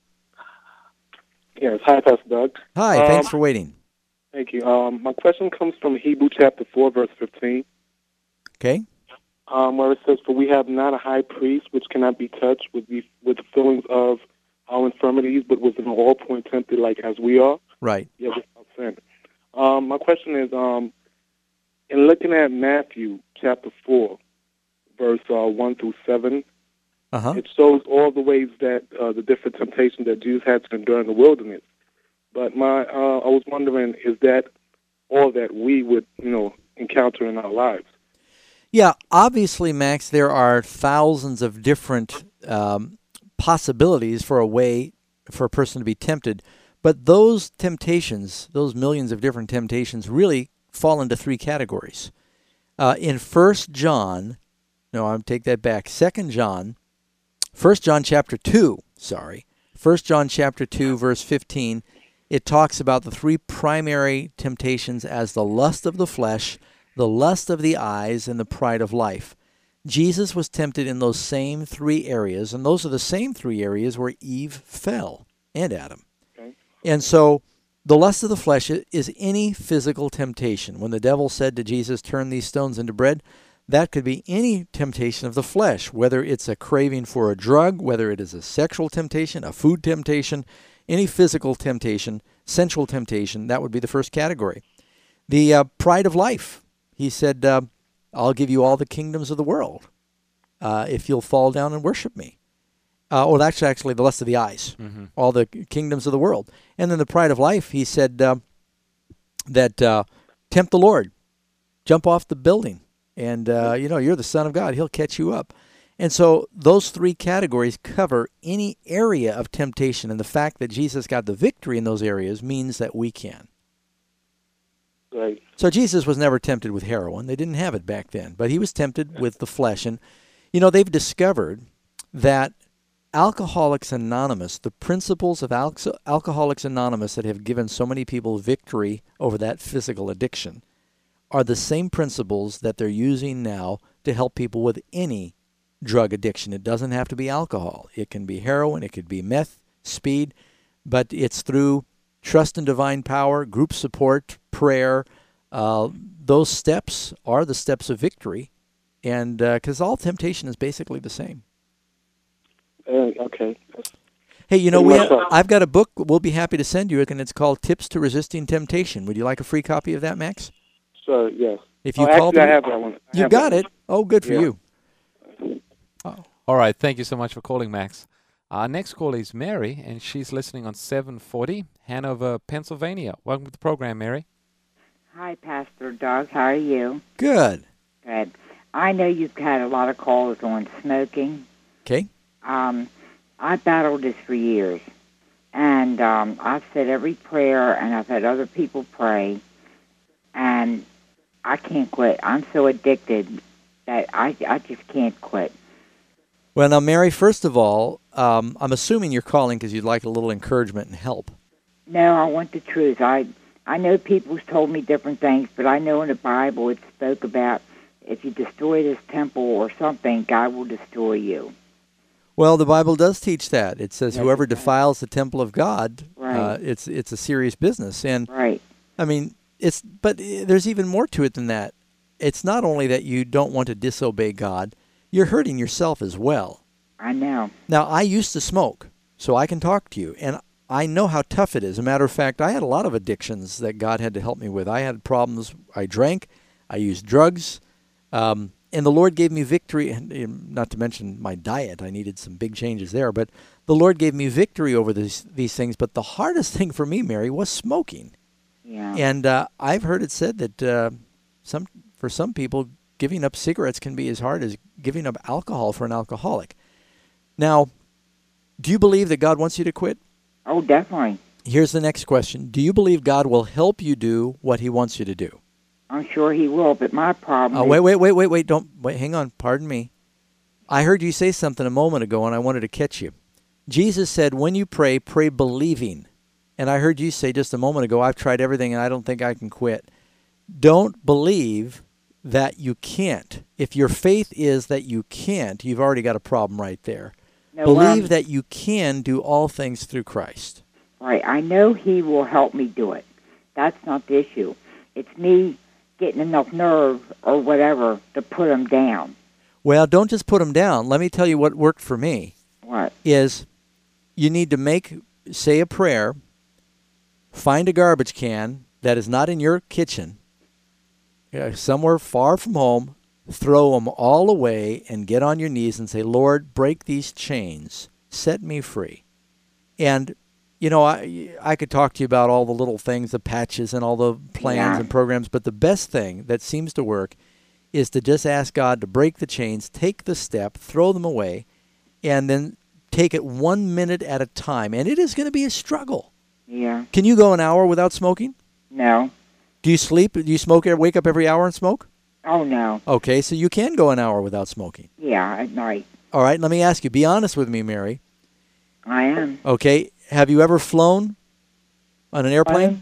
J: Yes, hi, Pastor Doug.
B: Hi,
J: um,
B: thanks for waiting.
J: Thank you. Um, my question comes from Hebrews chapter four, verse fifteen.
B: Okay.
J: Um, where it says, "For we have not a high priest which cannot be touched with the, with the feelings of our infirmities, but was in all point tempted like as we are."
B: Right.
J: Yeah, without sin. Um, my question is, um, in looking at Matthew chapter four, verse uh, one through seven,
B: uh-huh.
J: it shows all the ways that uh, the different temptations that Jesus had to endure in the wilderness. But my, uh, I was wondering, is that all that we would, you know, encounter in our lives?
B: Yeah, obviously, Max, there are thousands of different um, possibilities for a way for a person to be tempted. But those temptations, those millions of different temptations, really fall into three categories. Uh, in First John, no, I'll take that back. Second John, First John chapter two, sorry. First John chapter two, verse fifteen, it talks about the three primary temptations as the lust of the flesh, the lust of the eyes, and the pride of life. Jesus was tempted in those same three areas, and those are the same three areas where Eve fell, and Adam.
J: Okay.
B: And so the lust of the flesh is any physical temptation. When the devil said to Jesus, "Turn these stones into bread," that could be any temptation of the flesh, whether it's a craving for a drug, whether it is a sexual temptation, a food temptation, any physical temptation, sensual temptation, that would be the first category. The uh, pride of life. He said, uh, "I'll give you all the kingdoms of the world uh, if you'll fall down and worship me." Uh, or that's actually the lust of the eyes,
C: Mm-hmm.
B: all the kingdoms of the world. And then the pride of life, he said uh, that uh, tempt the Lord, jump off the building, and uh, you know, you're the Son of God. He'll catch you up. And so those three categories cover any area of temptation, and the fact that Jesus got the victory in those areas means that we can.
J: Right.
B: So Jesus was never tempted with heroin. They didn't have it back then, but he was tempted with the flesh. And, you know, they've discovered that Alcoholics Anonymous, the principles of Al- Alcoholics Anonymous that have given so many people victory over that physical addiction, are the same principles that they're using now to help people with any drug addiction. It doesn't have to be alcohol. It can be heroin, it could be meth, speed, but it's through trust in divine power, group support, prayer. Uh, those steps are the steps of victory, and because uh, all temptation is basically the same.
J: Uh, okay.
B: Hey, you know, we have, I've got a book we'll be happy to send you, and it's called Tips to Resisting Temptation. Would you like a free copy of that, Max?
J: Sure, yes.
B: If you
J: oh,
B: call
J: actually,
B: them,
J: I have that one. I
B: you
J: have
B: got
J: that
B: it. Oh, good for
J: Yeah.
B: you.
C: Oh. All right. Thank you so much for calling, Max. Our next caller is Mary, and she's listening on seven forty, Hanover, Pennsylvania. Welcome to the program, Mary.
K: Hi, Pastor Doug. How are you?
B: Good.
K: Good. I know you've had a lot of calls on smoking.
B: Okay.
K: Um, I battled this for years, and um, I've said every prayer, and I've had other people pray, and I can't quit. I'm so addicted that I, I just can't quit.
B: Well, now, Mary, first of all, um, I'm assuming you're calling because you'd like a little encouragement and help.
K: No, I want the truth. I I know people's told me different things, but I know in the Bible it spoke about if you destroy this temple or something, God will destroy you.
B: Well, the Bible does teach that. It says
K: Yes,
B: whoever
K: it does.
B: defiles the temple of God,
K: Right.
B: uh, it's it's a serious business. And
K: Right.
B: I mean, it's but uh, there's even more to it than that. It's not only that you don't want to disobey God, you're hurting yourself as well.
K: I know.
B: Now, I used to smoke, so I can talk to you, and I know how tough it is. As a matter of fact, I had a lot of addictions that God had to help me with. I had problems. I drank. I used drugs. Um, and the Lord gave me victory, and and not to mention my diet. I needed some big changes there. But the Lord gave me victory over these, these things. But the hardest thing for me, Mary, was smoking.
K: Yeah.
B: And uh, I've heard it said that uh, some for some people, giving up cigarettes can be as hard as giving up alcohol for an alcoholic. Now, do you believe that God wants you to quit?
K: Oh, definitely.
B: Here's the next question. Do you believe God will help you do what he wants you to do?
K: I'm sure he will, but my problem
B: Oh,
K: is...
B: wait, wait, wait, wait, wait. Don't, wait, hang on. Pardon me. I heard you say something a moment ago, and I wanted to catch you. Jesus said, when you pray, pray believing. And I heard you say just a moment ago, I've tried everything, and I don't think I can quit. Don't believe that you can't. If your faith is that you can't, you've already got a problem right there.
K: No,
B: Believe
K: um,
B: that you can do all things through Christ.
K: Right. I know he will help me do it. That's not the issue. It's me getting enough nerve or whatever to put him down.
B: Well, don't just put them down. Let me tell you what worked for me.
K: What?
B: Is you need to make, say a prayer, find a garbage can that is not in your kitchen, uh, somewhere far from home, throw them all away and get on your knees and say, Lord, break these chains, set me free. And, you know, I I could talk to you about all the little things, the patches and all the plans
K: Yeah.
B: and programs, but the best thing that seems to work is to just ask God to break the chains, take the step, throw them away, and then take it one minute at a time. And it is going to be a struggle.
K: Yeah.
B: Can you go an hour without smoking?
K: No.
B: Do you sleep? Do you smoke? Wake up every hour and smoke?
K: Oh, no.
B: Okay, so you can go an hour without smoking.
K: Yeah, at night.
B: All right, let me ask you. Be honest with me, Mary.
K: I am.
B: Okay, have you ever flown on an airplane?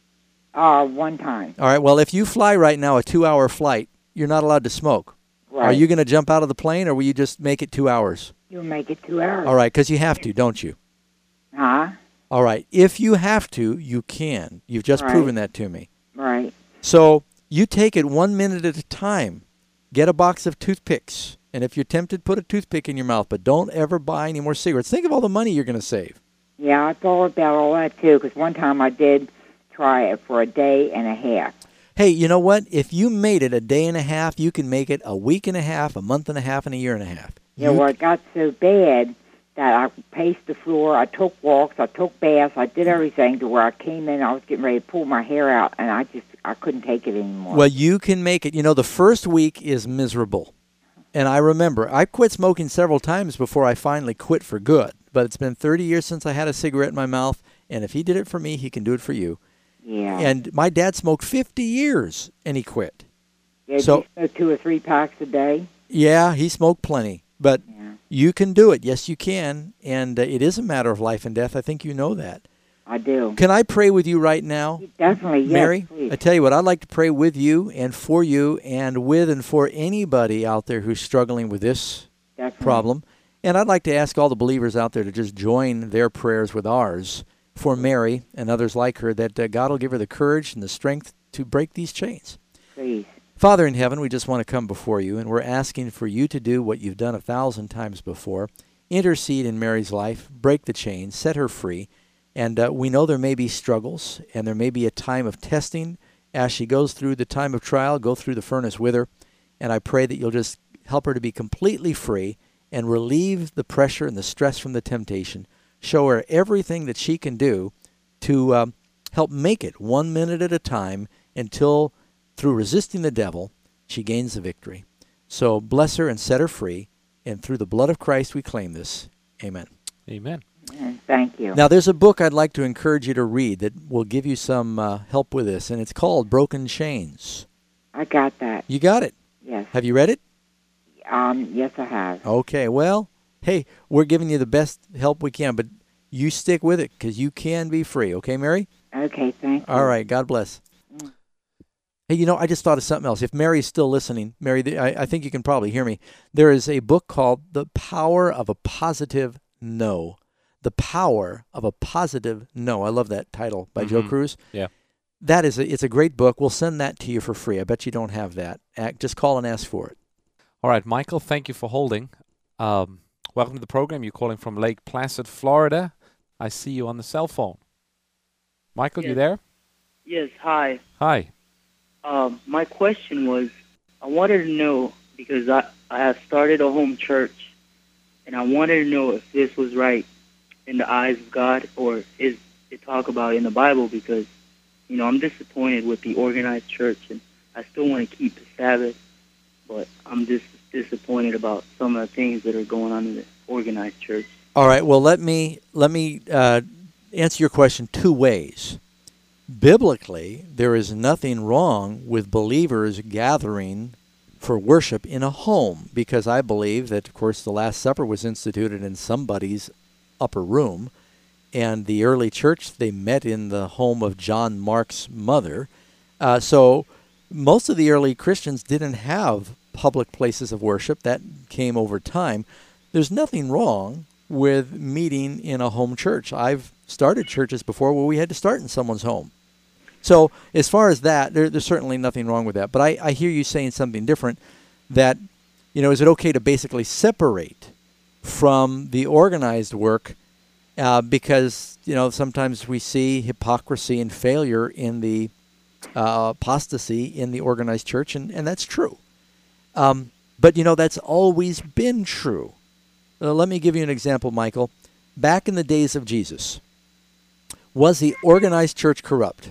K: Uh, one time.
B: All right, well, if you fly right now a two-hour flight, you're not allowed to smoke.
K: Right.
B: Are you going to jump out of the plane, or will you just make it two hours?
K: You'll make it two hours.
B: All right, because you have to, don't you?
K: Huh?
B: All right, if you have to, you can. You've just
K: Right.
B: proven that to me.
K: Right.
B: So you take it one minute at a time. Get a box of toothpicks. And if you're tempted, put a toothpick in your mouth. But don't ever buy any more cigarettes. Think of all the money you're going to save.
K: Yeah, I thought about all that, too, because one time I did try it for a day and a half.
B: Hey, you know what? If you made it a day and a half, you can make it a week and a half, a month and a half, and a year and a half.
K: Yeah,
B: You-
K: well, it got so bad that I paced the floor, I took walks, I took baths, I did everything to where I came in, I was getting ready to pull my hair out, and I just, I couldn't take it anymore.
B: Well, you can make it. You know, the first week is miserable. And I remember, I quit smoking several times before I finally quit for good. But it's been thirty years since I had a cigarette in my mouth. And if he did it for me, he can do it for you.
K: Yeah.
B: And my dad smoked fifty years, and he quit.
K: Yeah,
B: so-
K: you smoke two or three packs a day?
B: Yeah, he smoked plenty. But
K: Yeah.
B: you can do it. Yes, you can. And uh, it is a matter of life and death. I think you know that.
K: I do.
B: Can I pray with you right now?
K: Definitely, yes,
B: Mary,
K: please.
B: I tell you what, I'd like to pray with you and for you and with and for anybody out there who's struggling with this
K: Definitely.
B: problem. And I'd like to ask all the believers out there to just join their prayers with ours for Mary and others like her, that uh, God will give her the courage and the strength to break these chains.
K: Please.
B: Father in heaven, we just want to come before you, and we're asking for you to do what you've done a thousand times before. Intercede in Mary's life, break the chains, set her free. And uh, we know there may be struggles, and there may be a time of testing. As she goes through the time of trial, go through the furnace with her. And I pray that you'll just help her to be completely free and relieve the pressure and the stress from the temptation. Show her everything that she can do to um, help make it one minute at a time until, through resisting the devil, she gains the victory. So bless her and set her free. And through the blood of Christ we claim this. Amen.
C: Amen.
K: And thank you.
B: Now, there's a book I'd like to encourage you to read that will give you some uh, help with this, and it's called Broken Chains.
K: I got that.
B: You got it?
K: Yes.
B: Have you read it?
K: Um. Yes, I have.
B: Okay, well, hey, we're giving you the best help we can, but you stick with it because you can be free. Okay, Mary?
K: Okay, thank you.
B: All right, God bless. Hey, you know, I just thought of something else. If Mary's still listening, Mary, I, I think you can probably hear me. There is a book called The Power of a Positive No. The Power of a Positive No. I love that title by
C: Mm-hmm.
B: Joe Cruz.
C: Yeah.
B: That is a, it's a great book. We'll send that to you for free. I bet you don't have that. Act, just call and ask for it.
C: All right, Michael, thank you for holding. Um, welcome to the program. You're calling from Lake Placid, Florida. I see you on the cell phone. Michael,
L: Yes.
C: you there?
L: Yes, hi.
C: Hi.
L: Um, my question was, I wanted to know, because I, I have started a home church, and I wanted to know if this was right in the eyes of God, or is it talk about in the Bible, because, you know, I'm disappointed with the organized church, and I still want to keep the Sabbath, but I'm just disappointed about some of the things that are going on in the organized church.
B: All right. Well, let me let me uh, answer your question two ways. Biblically, there is nothing wrong with believers gathering for worship in a home, because I believe that, of course, the Last Supper was instituted in somebody's upper room, and the early church, they met in the home of John Mark's mother. Uh, so most of the early Christians didn't have public places of worship. That came over time. There's nothing wrong with meeting in a home church. I've started churches before where we had to start in someone's home. So as far as that, there, there's certainly nothing wrong with that. But I, I hear you saying something different, that, you know, is it okay to basically separate from the organized work uh, because, you know, sometimes we see hypocrisy and failure in the uh, apostasy in the organized church, and, and that's true. Um, but, you know, that's always been true. Uh, let me give you an example, Michael. Back in the days of Jesus, was the organized church corrupt?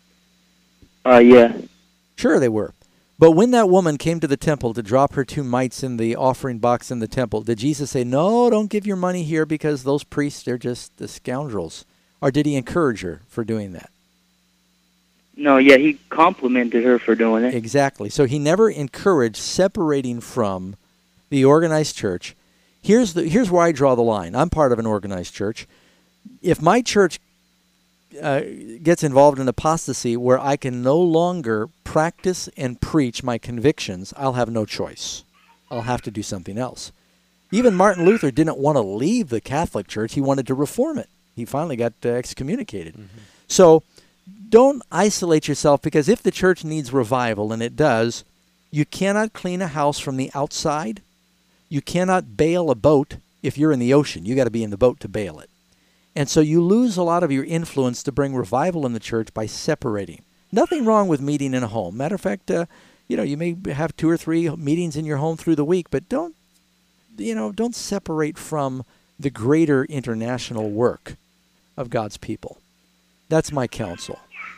L: Uh, yeah.
B: Sure they were. But when that woman came to the temple to drop her two mites in the offering box in the temple, did Jesus say, no, don't give your money here because those priests, they're just the scoundrels? Or did he encourage her for doing that?
L: No, yeah, he complimented her for doing it.
B: Exactly. So he never encouraged separating from the organized church. Here's the here's where I draw the line. I'm part of an organized church. If my church uh, gets involved in apostasy where I can no longer practice and preach my convictions, I'll have no choice. I'll have to do something else. Even Martin Luther didn't want to leave the Catholic Church. He wanted to reform it. He finally got uh, excommunicated. Mm-hmm. So don't isolate yourself, because if the church needs revival, and it does, you cannot clean a house from the outside. You cannot bail a boat if you're in the ocean. You got to be in the boat to bail it. And so you lose a lot of your influence to bring revival in the church by separating. Nothing wrong with meeting in a home. Matter of fact, uh, you know, you may have two or three meetings in your home through the week, but don't, you know, don't separate from the greater international work of God's people. That's my counsel.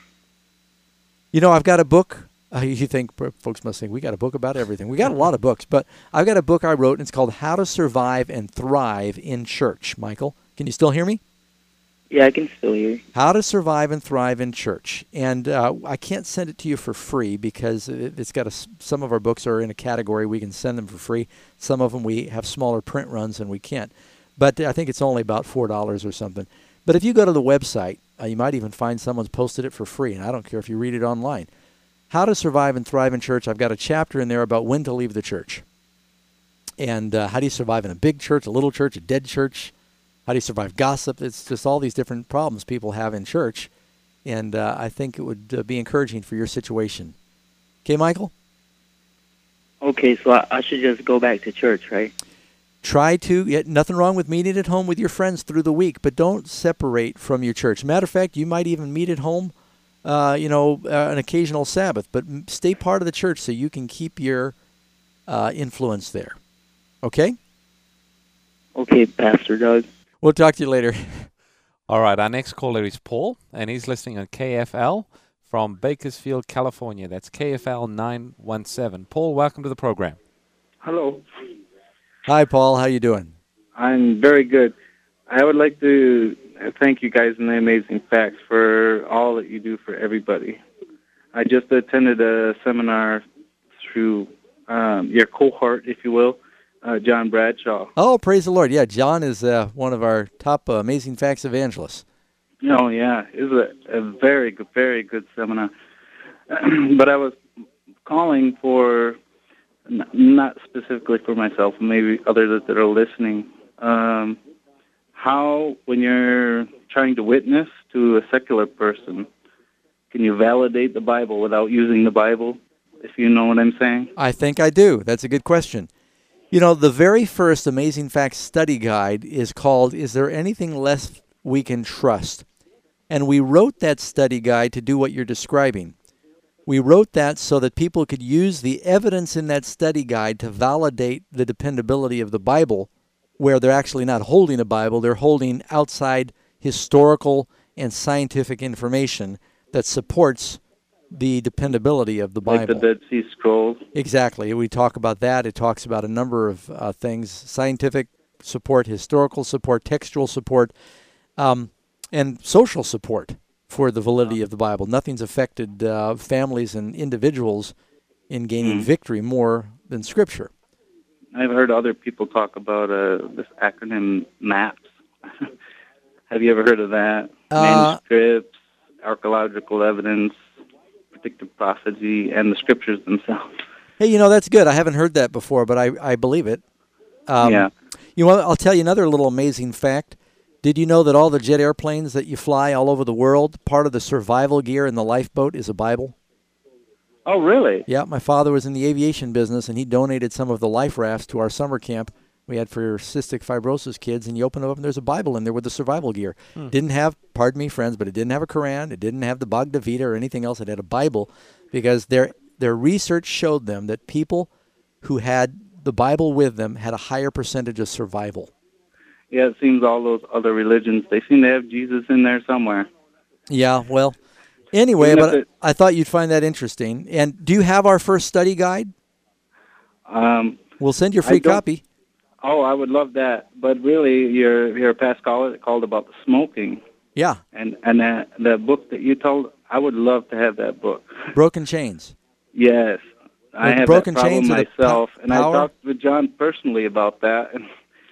B: You know, I've got a book. Uh, you think, folks must think, we got a book about everything. We got a lot of books, but I've got a book I wrote, and it's called How to Survive and Thrive in Church. Michael, can you still hear me?
L: Yeah, I can still hear you.
B: How to Survive and Thrive in Church. And uh, I can't send it to you for free because it, it's got a, some of our books are in a category we can send them for free. Some of them we have smaller print runs and we can't. But I think it's only about four dollars or something. But if you go to the website, uh, you might even find someone's posted it for free, and I don't care if you read it online. How to Survive and Thrive in Church. I've got a chapter in there about when to leave the church. And uh, how do you survive in a big church, a little church, a dead church? How do you survive gossip? It's just all these different problems people have in church. And uh, I think it would uh, be encouraging for your situation. Okay, Michael?
L: Okay, so I, I should just go back to church, right?
B: Try to, yeah, nothing wrong with meeting at home with your friends through the week, but don't separate from your church. Matter of fact, you might even meet at home, uh, you know, uh, an occasional Sabbath, but stay part of the church so you can keep your uh, influence there. Okay?
L: Okay, Pastor Doug.
B: We'll talk to you later.
C: All right, our next caller is Paul, and he's listening on K F L from Bakersfield, California. That's K F L nine one seven. Paul, welcome to the program.
M: Hello.
B: Hi, Paul. How you doing?
M: I'm very good. I would like to thank you guys in the Amazing Facts for all that you do for everybody. I just attended a seminar through um, your cohort, if you will, uh, John Bradshaw.
B: Oh, praise the Lord. Yeah, John is uh, one of our top uh, Amazing Facts evangelists.
M: Oh, yeah. It was a, a very good, very good seminar. But I was calling for, n- not specifically for myself, maybe others that are listening, um, how, when you're trying to witness to a secular person, can you validate the Bible without using the Bible, if you know what I'm saying?
B: I think I do. That's a good question. You know, the very first Amazing Facts study guide is called, Is There Anything Less We Can Trust? And we wrote that study guide to do what you're describing. We wrote that so that people could use the evidence in that study guide to validate the dependability of the Bible, where they're actually not holding a Bible, they're holding outside historical and scientific information that supports the dependability of the Bible.
M: Like the Dead Sea Scrolls.
B: Exactly. We talk about that. It talks about a number of uh, things, scientific support, historical support, textual support, um, and social support for the validity of the Bible. Nothing's affected uh, families and individuals in gaining
M: Mm.
B: victory more than Scripture.
M: I've heard other people talk about uh, this acronym MAPS. Have you ever heard of that?
B: Uh,
M: Manuscripts, archaeological evidence, predictive prophecy, and the Scriptures themselves.
B: Hey, you know, that's good. I haven't heard that before, but I, I believe it. Um,
M: Yeah.
B: You know, I'll tell you another little amazing fact. Did you know that all the jet airplanes that you fly all over the world, part of the survival gear in the lifeboat is a Bible?
M: Oh, really?
B: Yeah, my father was in the aviation business, and he donated some of the life rafts to our summer camp we had for cystic fibrosis kids, and you open it up, and there's a Bible in there with the survival gear.
N: Hmm.
B: Didn't have, pardon me, friends, but it didn't have a Quran. It didn't have the Bhagavad Gita or anything else. It had a Bible because their their research showed them that people who had the Bible with them had a higher percentage of survival.
M: Yeah, it seems all those other religions, they seem to have Jesus in there somewhere.
B: Yeah, well, anyway,
M: Even if
B: but
M: it-
B: I thought you'd find that interesting. And do you have our first study guide?
M: Um,
B: We'll send you a
M: I
B: free
M: don't-
B: copy.
M: Oh, I would love that. But really, your your past caller called about the smoking.
B: Yeah,
M: And and that, that book that you told, I would love to have that book.
B: Broken Chains.
M: Yes. I
B: Like
M: have
B: Broken
M: that problem
B: Chains or the
M: myself,
B: po-
M: and I
B: power?
M: talked with John personally about that, and,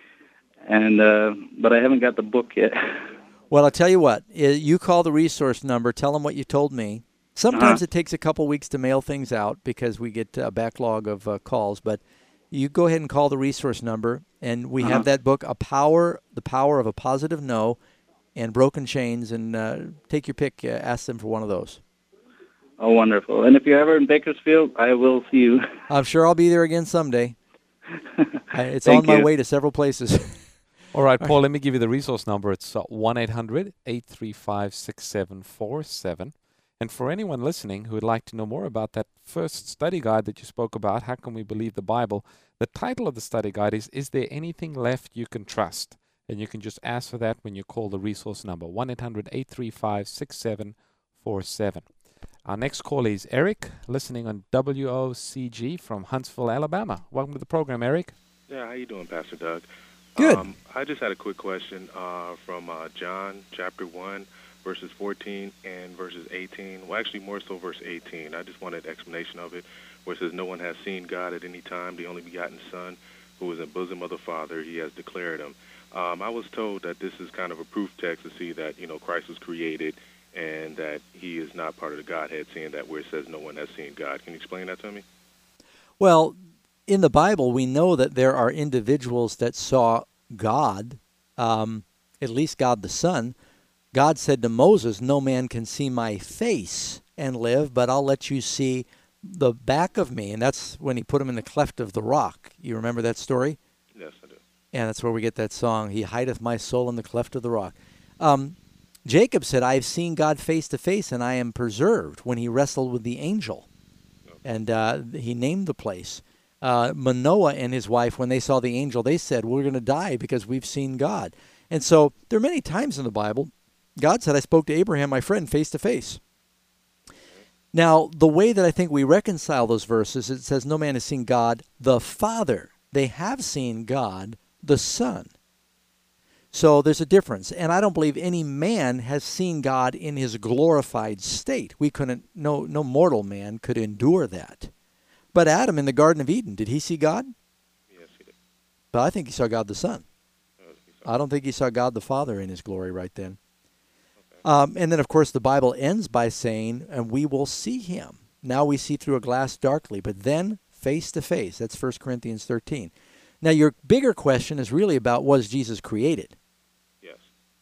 M: and uh, but I haven't got the book yet.
B: Well, I'll tell you what. i- You call the resource number, tell them what you told me. Sometimes
M: Uh-huh.
B: it takes a couple weeks to mail things out because we get a backlog of uh, calls, but you go ahead and call the resource number, and we
M: Uh-huh.
B: have that book, A Power, The Power of a Positive No, and Broken Chains, and uh, take your pick. Uh, ask them for one of those.
M: Oh, wonderful. And if you're ever in Bakersfield, I will see you.
B: I'm sure I'll be there again someday. I, it's
M: Thank
B: on my
M: you.
B: way to several places.
C: All right, Paul, let me give you the resource number. It's uh, one eight hundred eight three five six seven four seven. And for anyone listening who would like to know more about that first study guide that you spoke about, How Can We Believe the Bible? The title of the study guide is, Is There Anything Left You Can Trust? And you can just ask for that when you call the resource number, one eight hundred eight three five six seven four seven. Our next call is Eric, listening on W O C G from Huntsville, Alabama. Welcome to the program, Eric.
N: Yeah, how you doing, Pastor Doug?
B: Good.
N: Um, I just had a quick question uh, from uh, John chapter one, verses fourteen and verses eighteen. Well, actually, more so verse eighteen. I just wanted an explanation of it, where it says, "No one has seen God at any time. The only begotten Son, who is in bosom of the Father, He has declared Him." Um, I was told that this is kind of a proof text to see that, you know, Christ was created and that He is not part of the Godhead, seeing that where it says no one has seen God. Can you explain that to me?
B: Well, in the Bible, we know that there are individuals that saw God, um, at least God the Son. God said to Moses, "No man can see my face and live, but I'll let you see the back of me." And that's when he put him in the cleft of the rock. You remember that story?
N: Yes, I do.
B: And that's where we get that song, "He hideth my soul in the cleft of the rock." Um, Jacob said, "I have seen God face to face, and I am preserved," when he wrestled with the angel. And uh, he named the place. Uh, Manoah and his wife, when they saw the angel, they said, "We're going to die because we've seen God." And so there are many times in the Bible, God said, "I spoke to Abraham, my friend, face to face." Now, the way that I think we reconcile those verses, it says, "No man has seen God the Father." They have seen God the Son. So there's a difference. And I don't believe any man has seen God in his glorified state. We couldn't, no, no mortal man could endure that. But Adam in the Garden of Eden, did he see God?
N: Yes, he did.
B: But I think he saw God the Son. I don't think he saw God the Father in his glory right then. Um, and then, of course, the Bible ends by saying, "And we will see him." Now we see through a glass darkly, but then face to face. That's First Corinthians thirteen. Now, your bigger question is really about, was Jesus created?
N: Yes.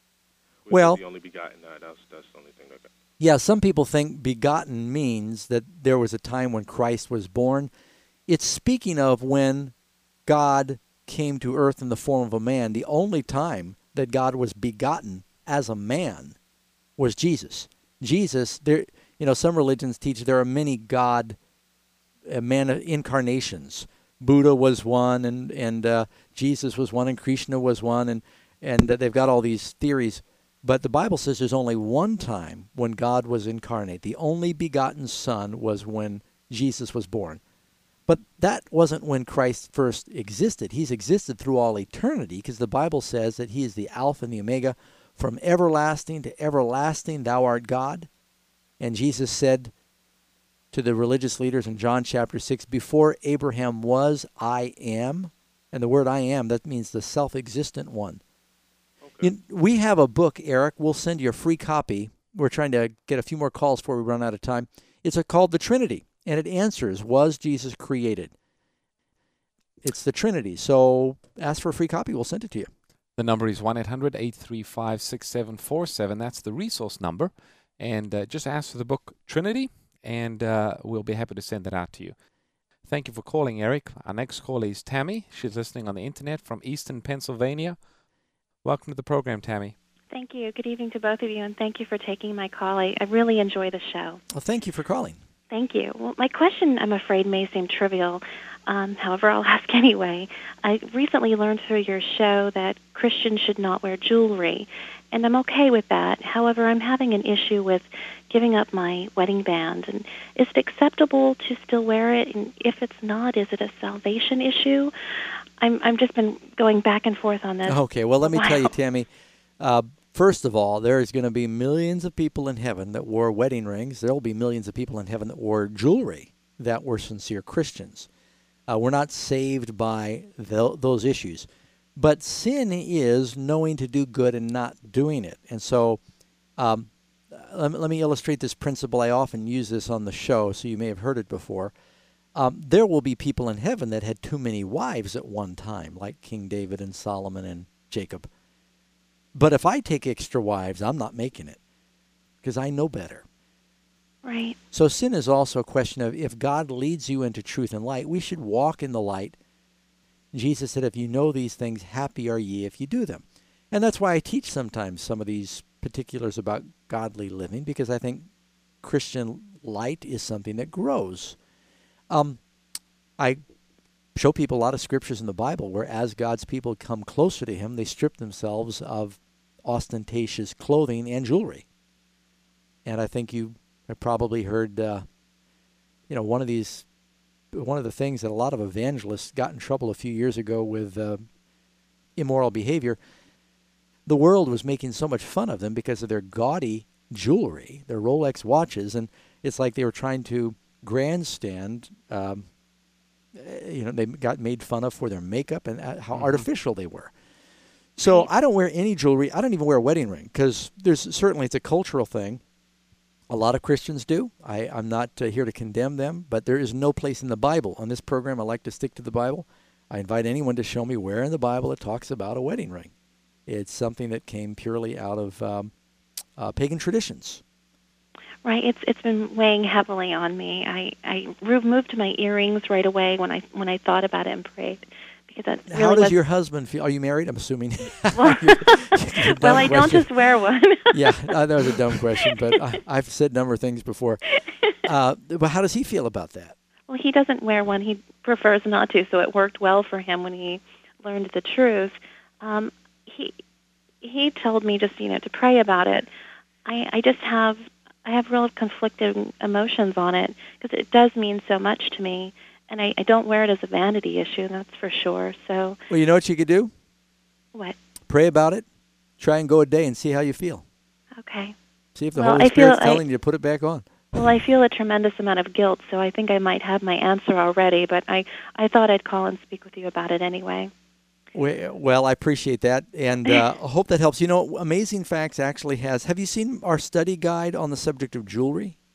N: Was
B: Well,
N: the only begotten. Uh, that's that's the only thing that.
B: yeah, some people think begotten means that there was a time when Christ was born. It's speaking of when God came to earth in the form of a man. The only time that God was begotten as a man was Jesus. Jesus, there, you know, some religions teach there are many God uh, man incarnations. Buddha was one, and and uh, Jesus was one, and Krishna was one, and and uh, they've got all these theories. But the Bible says there's only one time when God was incarnate. The only begotten Son was when Jesus was born. But that wasn't when Christ first existed. He's existed through all eternity, because the Bible says that he is the Alpha and the Omega. From everlasting to everlasting, thou art God. And Jesus said to the religious leaders in John chapter six, before Abraham was, I am. And the word I am, that means the self-existent one. Okay. You, we have a book, Eric. We'll send you a free copy. We're trying to get a few more calls before we run out of time. It's a, called The Trinity, and it answers, was Jesus created? It's the Trinity. So ask for a free copy. We'll send it to you.
C: The number is one eight hundred eight three five six seven four seven. That's the resource number. And uh, just ask for the book Trinity, and uh, we'll be happy to send that out to you. Thank you for calling, Eric. Our next caller is Tammy. She's listening on the internet from Eastern Pennsylvania. Welcome to the program, Tammy.
O: Thank you. Good evening to both of you, and thank you for taking my call. I, I really enjoy the show.
B: Well, thank you for calling.
O: Thank you. Well, my question, I'm afraid, may seem trivial. Um, however, I'll ask anyway. I recently learned through your show that Christians should not wear jewelry, and I'm okay with that. However, I'm having an issue with giving up my wedding band. And is it acceptable to still wear it? And if it's not, is it a salvation issue? I'm I'm just been going back and forth on this.
B: Okay, well, let me
O: Wow.
B: tell you, Tammy, uh, first of all, there is going to be millions of people in heaven that wore wedding rings. There will be millions of people in heaven that wore jewelry that were sincere Christians. Uh, we're not saved by th- those issues. But sin is knowing to do good and not doing it. And so um, let, me, let me illustrate this principle. I often use this on the show, so you may have heard it before. Um, there will be people in heaven that had too many wives at one time, like King David and Solomon and Jacob. But if I take extra wives, I'm not making it, because I know better.
O: Right.
B: So sin is also a question of, if God leads you into truth and light, we should walk in the light. Jesus said, if you know these things, happy are ye if you do them. And that's why I teach sometimes some of these particulars about godly living, because I think Christian light is something that grows. Um, I show people a lot of scriptures in the Bible where, as God's people come closer to him, they strip themselves of ostentatious clothing and jewelry. And I think you have probably heard, uh, you know, one of these, one of the things that a lot of evangelists got in trouble a few years ago with uh, immoral behavior. The world was making so much fun of them because of their gaudy jewelry, their Rolex watches, and it's like they were trying to grandstand. Um, you know, they got made fun of for their makeup and uh, how mm-hmm. artificial they were. So I don't wear any jewelry. I don't even wear a wedding ring, because there's certainly, it's a cultural thing. A lot of Christians do. I, I'm not uh, here to condemn them, but there is no place in the Bible. On this program, I like to stick to the Bible. I invite anyone to show me where in the Bible it talks about a wedding ring. It's something that came purely out of um, uh, pagan traditions.
O: Right. It's it's been weighing heavily on me. I I removed my earrings right away when I when I thought about it and prayed, because that really
B: How does
O: was,
B: your husband feel? Are you married? I'm assuming.
O: Well, well I don't just wear one.
B: Yeah, uh, that was a dumb question, but I, I've said a number of things before. Uh, but how does he feel about that?
O: Well, he doesn't wear one. He prefers not to, so it worked well for him when he learned the truth. Um, he he told me just you know to pray about it. I I just have. I have real conflicting emotions on it, because it does mean so much to me, and I, I don't wear it as a vanity issue, that's for sure. So,
B: well, you know what you could do?
O: What?
B: Pray about it. Try and go a day and see how you feel.
O: Okay.
B: See if the
O: well,
B: Holy
O: I
B: Spirit's
O: feel,
B: telling
O: I,
B: you to put it back on.
O: Well, I feel a tremendous amount of guilt, so I think I might have my answer already, but I, I thought I'd call and speak with you about it anyway.
B: Well, I appreciate that, and uh, I hope that helps. You know, Amazing Facts actually has, have you seen our study guide on the subject of jewelry?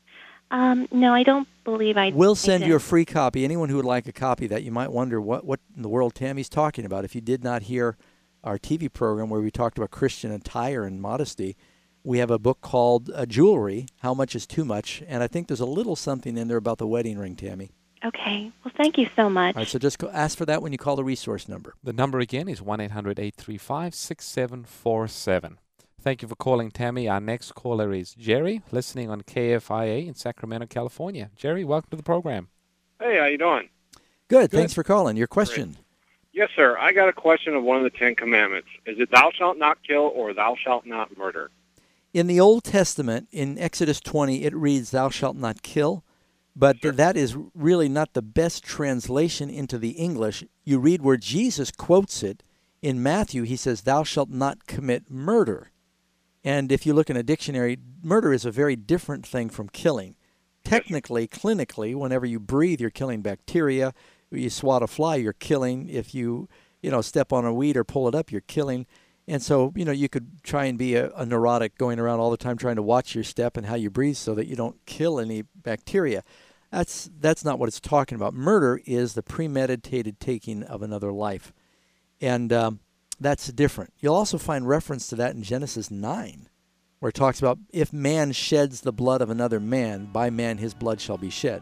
O: Um, no, I don't believe I
B: We'll
O: I
B: send
O: did.
B: you a free copy. Anyone who would like a copy of that, you might wonder what, what in the world Tammy's talking about. If you did not hear our T V program where we talked about Christian attire and modesty, we have a book called uh, Jewelry, How Much is Too Much? And I think there's a little something in there about the wedding ring, Tammy.
O: Okay. Well, thank you so much.
B: All right, so just go, ask for that when you call the resource number.
C: The number again is one eight hundred eight three five six seven four seven. Thank you for calling, Tammy. Our next caller is Jerry, listening on K F I A in Sacramento, California. Jerry, welcome to the program.
P: Hey, how you doing?
B: Good. Good. Thanks for calling. Your question.
P: Great. Yes, sir. I got a question of one of the Ten Commandments. Is it thou shalt not kill or thou shalt not murder?
B: In the Old Testament, in Exodus twenty, it reads, thou shalt not kill. But sure. that is really not the best translation into the English. You read where Jesus quotes it. In Matthew, he says, thou shalt not commit murder. And if you look in a dictionary, murder is a very different thing from killing. Technically, clinically, whenever you breathe, you're killing bacteria. You swat a fly, you're killing. If you, you know, step on a weed or pull it up, you're killing. And so, you know, you could try and be a, a neurotic going around all the time trying to watch your step and how you breathe so that you don't kill any bacteria. That's that's not what it's talking about. Murder is the premeditated taking of another life. And um, that's different. You'll also find reference to that in Genesis nine, where it talks about if man sheds the blood of another man, by man his blood shall be shed.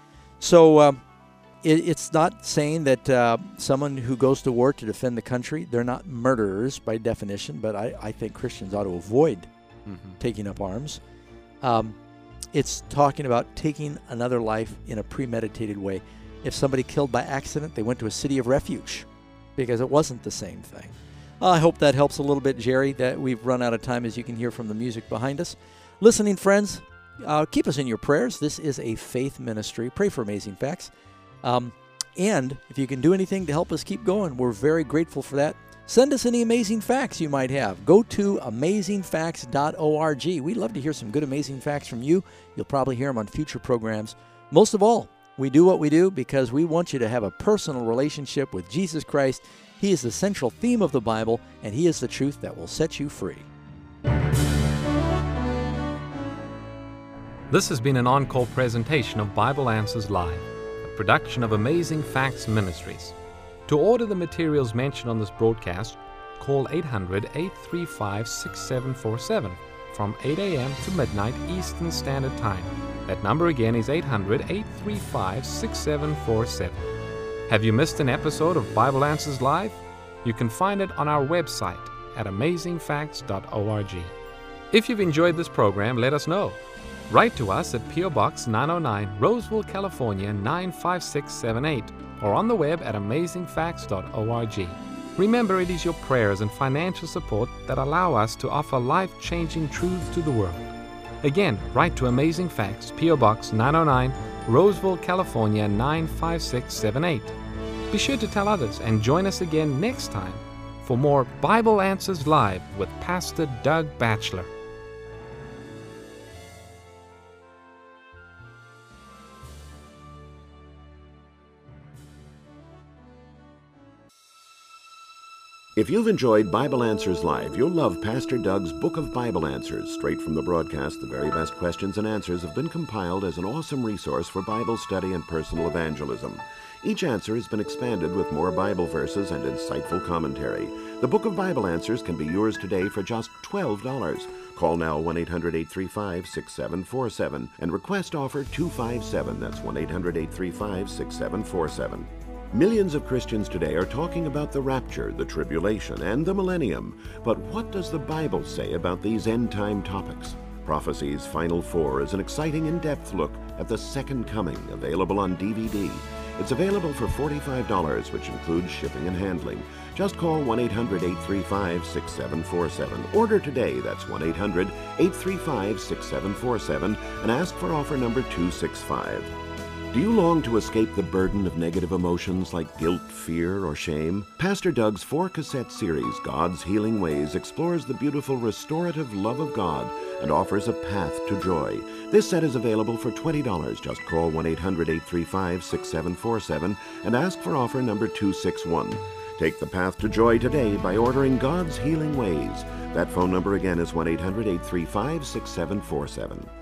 B: So uh, it, it's not saying that uh, someone who goes to war to defend the country, they're not murderers by definition, but I, I think Christians ought to avoid mm-hmm. taking up arms. Um, it's talking about taking another life in a premeditated way. If somebody killed by accident, they went to a city of refuge because it wasn't the same thing. I hope that helps a little bit, Jerry, that we've run out of time, as you can hear from the music behind us. Listening friends, uh, keep us in your prayers. This is a faith ministry. Pray for Amazing Facts. Um, and if you can do anything to help us keep going, we're very grateful for that. Send us any amazing facts you might have. Go to amazing facts dot org. We'd love to hear some good amazing facts from you. You'll probably hear them on future programs. Most of all, we do what we do because we want you to have a personal relationship with Jesus Christ. He is the central theme of the Bible, and He is the truth that will set you free.
C: This has been an encore presentation of Bible Answers Live, a production of Amazing Facts Ministries. To order the materials mentioned on this broadcast, call eight hundred eight three five six seven four seven from eight a.m. to midnight Eastern Standard Time. That number again is eight hundred eight three five six seven four seven. Have you missed an episode of Bible Answers Live? You can find it on our website at amazing facts dot org. If you've enjoyed this program, let us know. Write to us at P O Box nine oh nine, Roseville, California nine five six seven eight, or on the web at amazing facts dot org. Remember, it is your prayers and financial support that allow us to offer life-changing truths to the world. Again, write to Amazing Facts, P O Box nine oh nine, Roseville, California nine five six seven eight. Be sure to tell others and join us again next time for more Bible Answers Live with Pastor Doug Batchelor.
Q: If you've enjoyed Bible Answers Live, you'll love Pastor Doug's Book of Bible Answers. Straight from the broadcast, the very best questions and answers have been compiled as an awesome resource for Bible study and personal evangelism. Each answer has been expanded with more Bible verses and insightful commentary. The Book of Bible Answers can be yours today for just twelve dollars. Call now one eight hundred eight three five six seven four seven and request offer two five seven. That's one eight hundred eight three five six seven four seven. Millions of Christians today are talking about the rapture, the tribulation, and the millennium. But what does the Bible say about these end-time topics? Prophecy's Final Four is an exciting in-depth look at the second coming, available on D V D. It's available for forty-five dollars, which includes shipping and handling. Just call one eight hundred eight three five six seven four seven. Order today, that's one eight hundred eight three five six seven four seven, and ask for offer number two six five. Do you long to escape the burden of negative emotions like guilt, fear, or shame? Pastor Doug's four-cassette series, God's Healing Ways, explores the beautiful restorative love of God and offers a path to joy. This set is available for twenty dollars. Just call one eight hundred eight three five six seven four seven and ask for offer number two six one. Take the path to joy today by ordering God's Healing Ways. That phone number again is one eight hundred eight three five six seven four seven.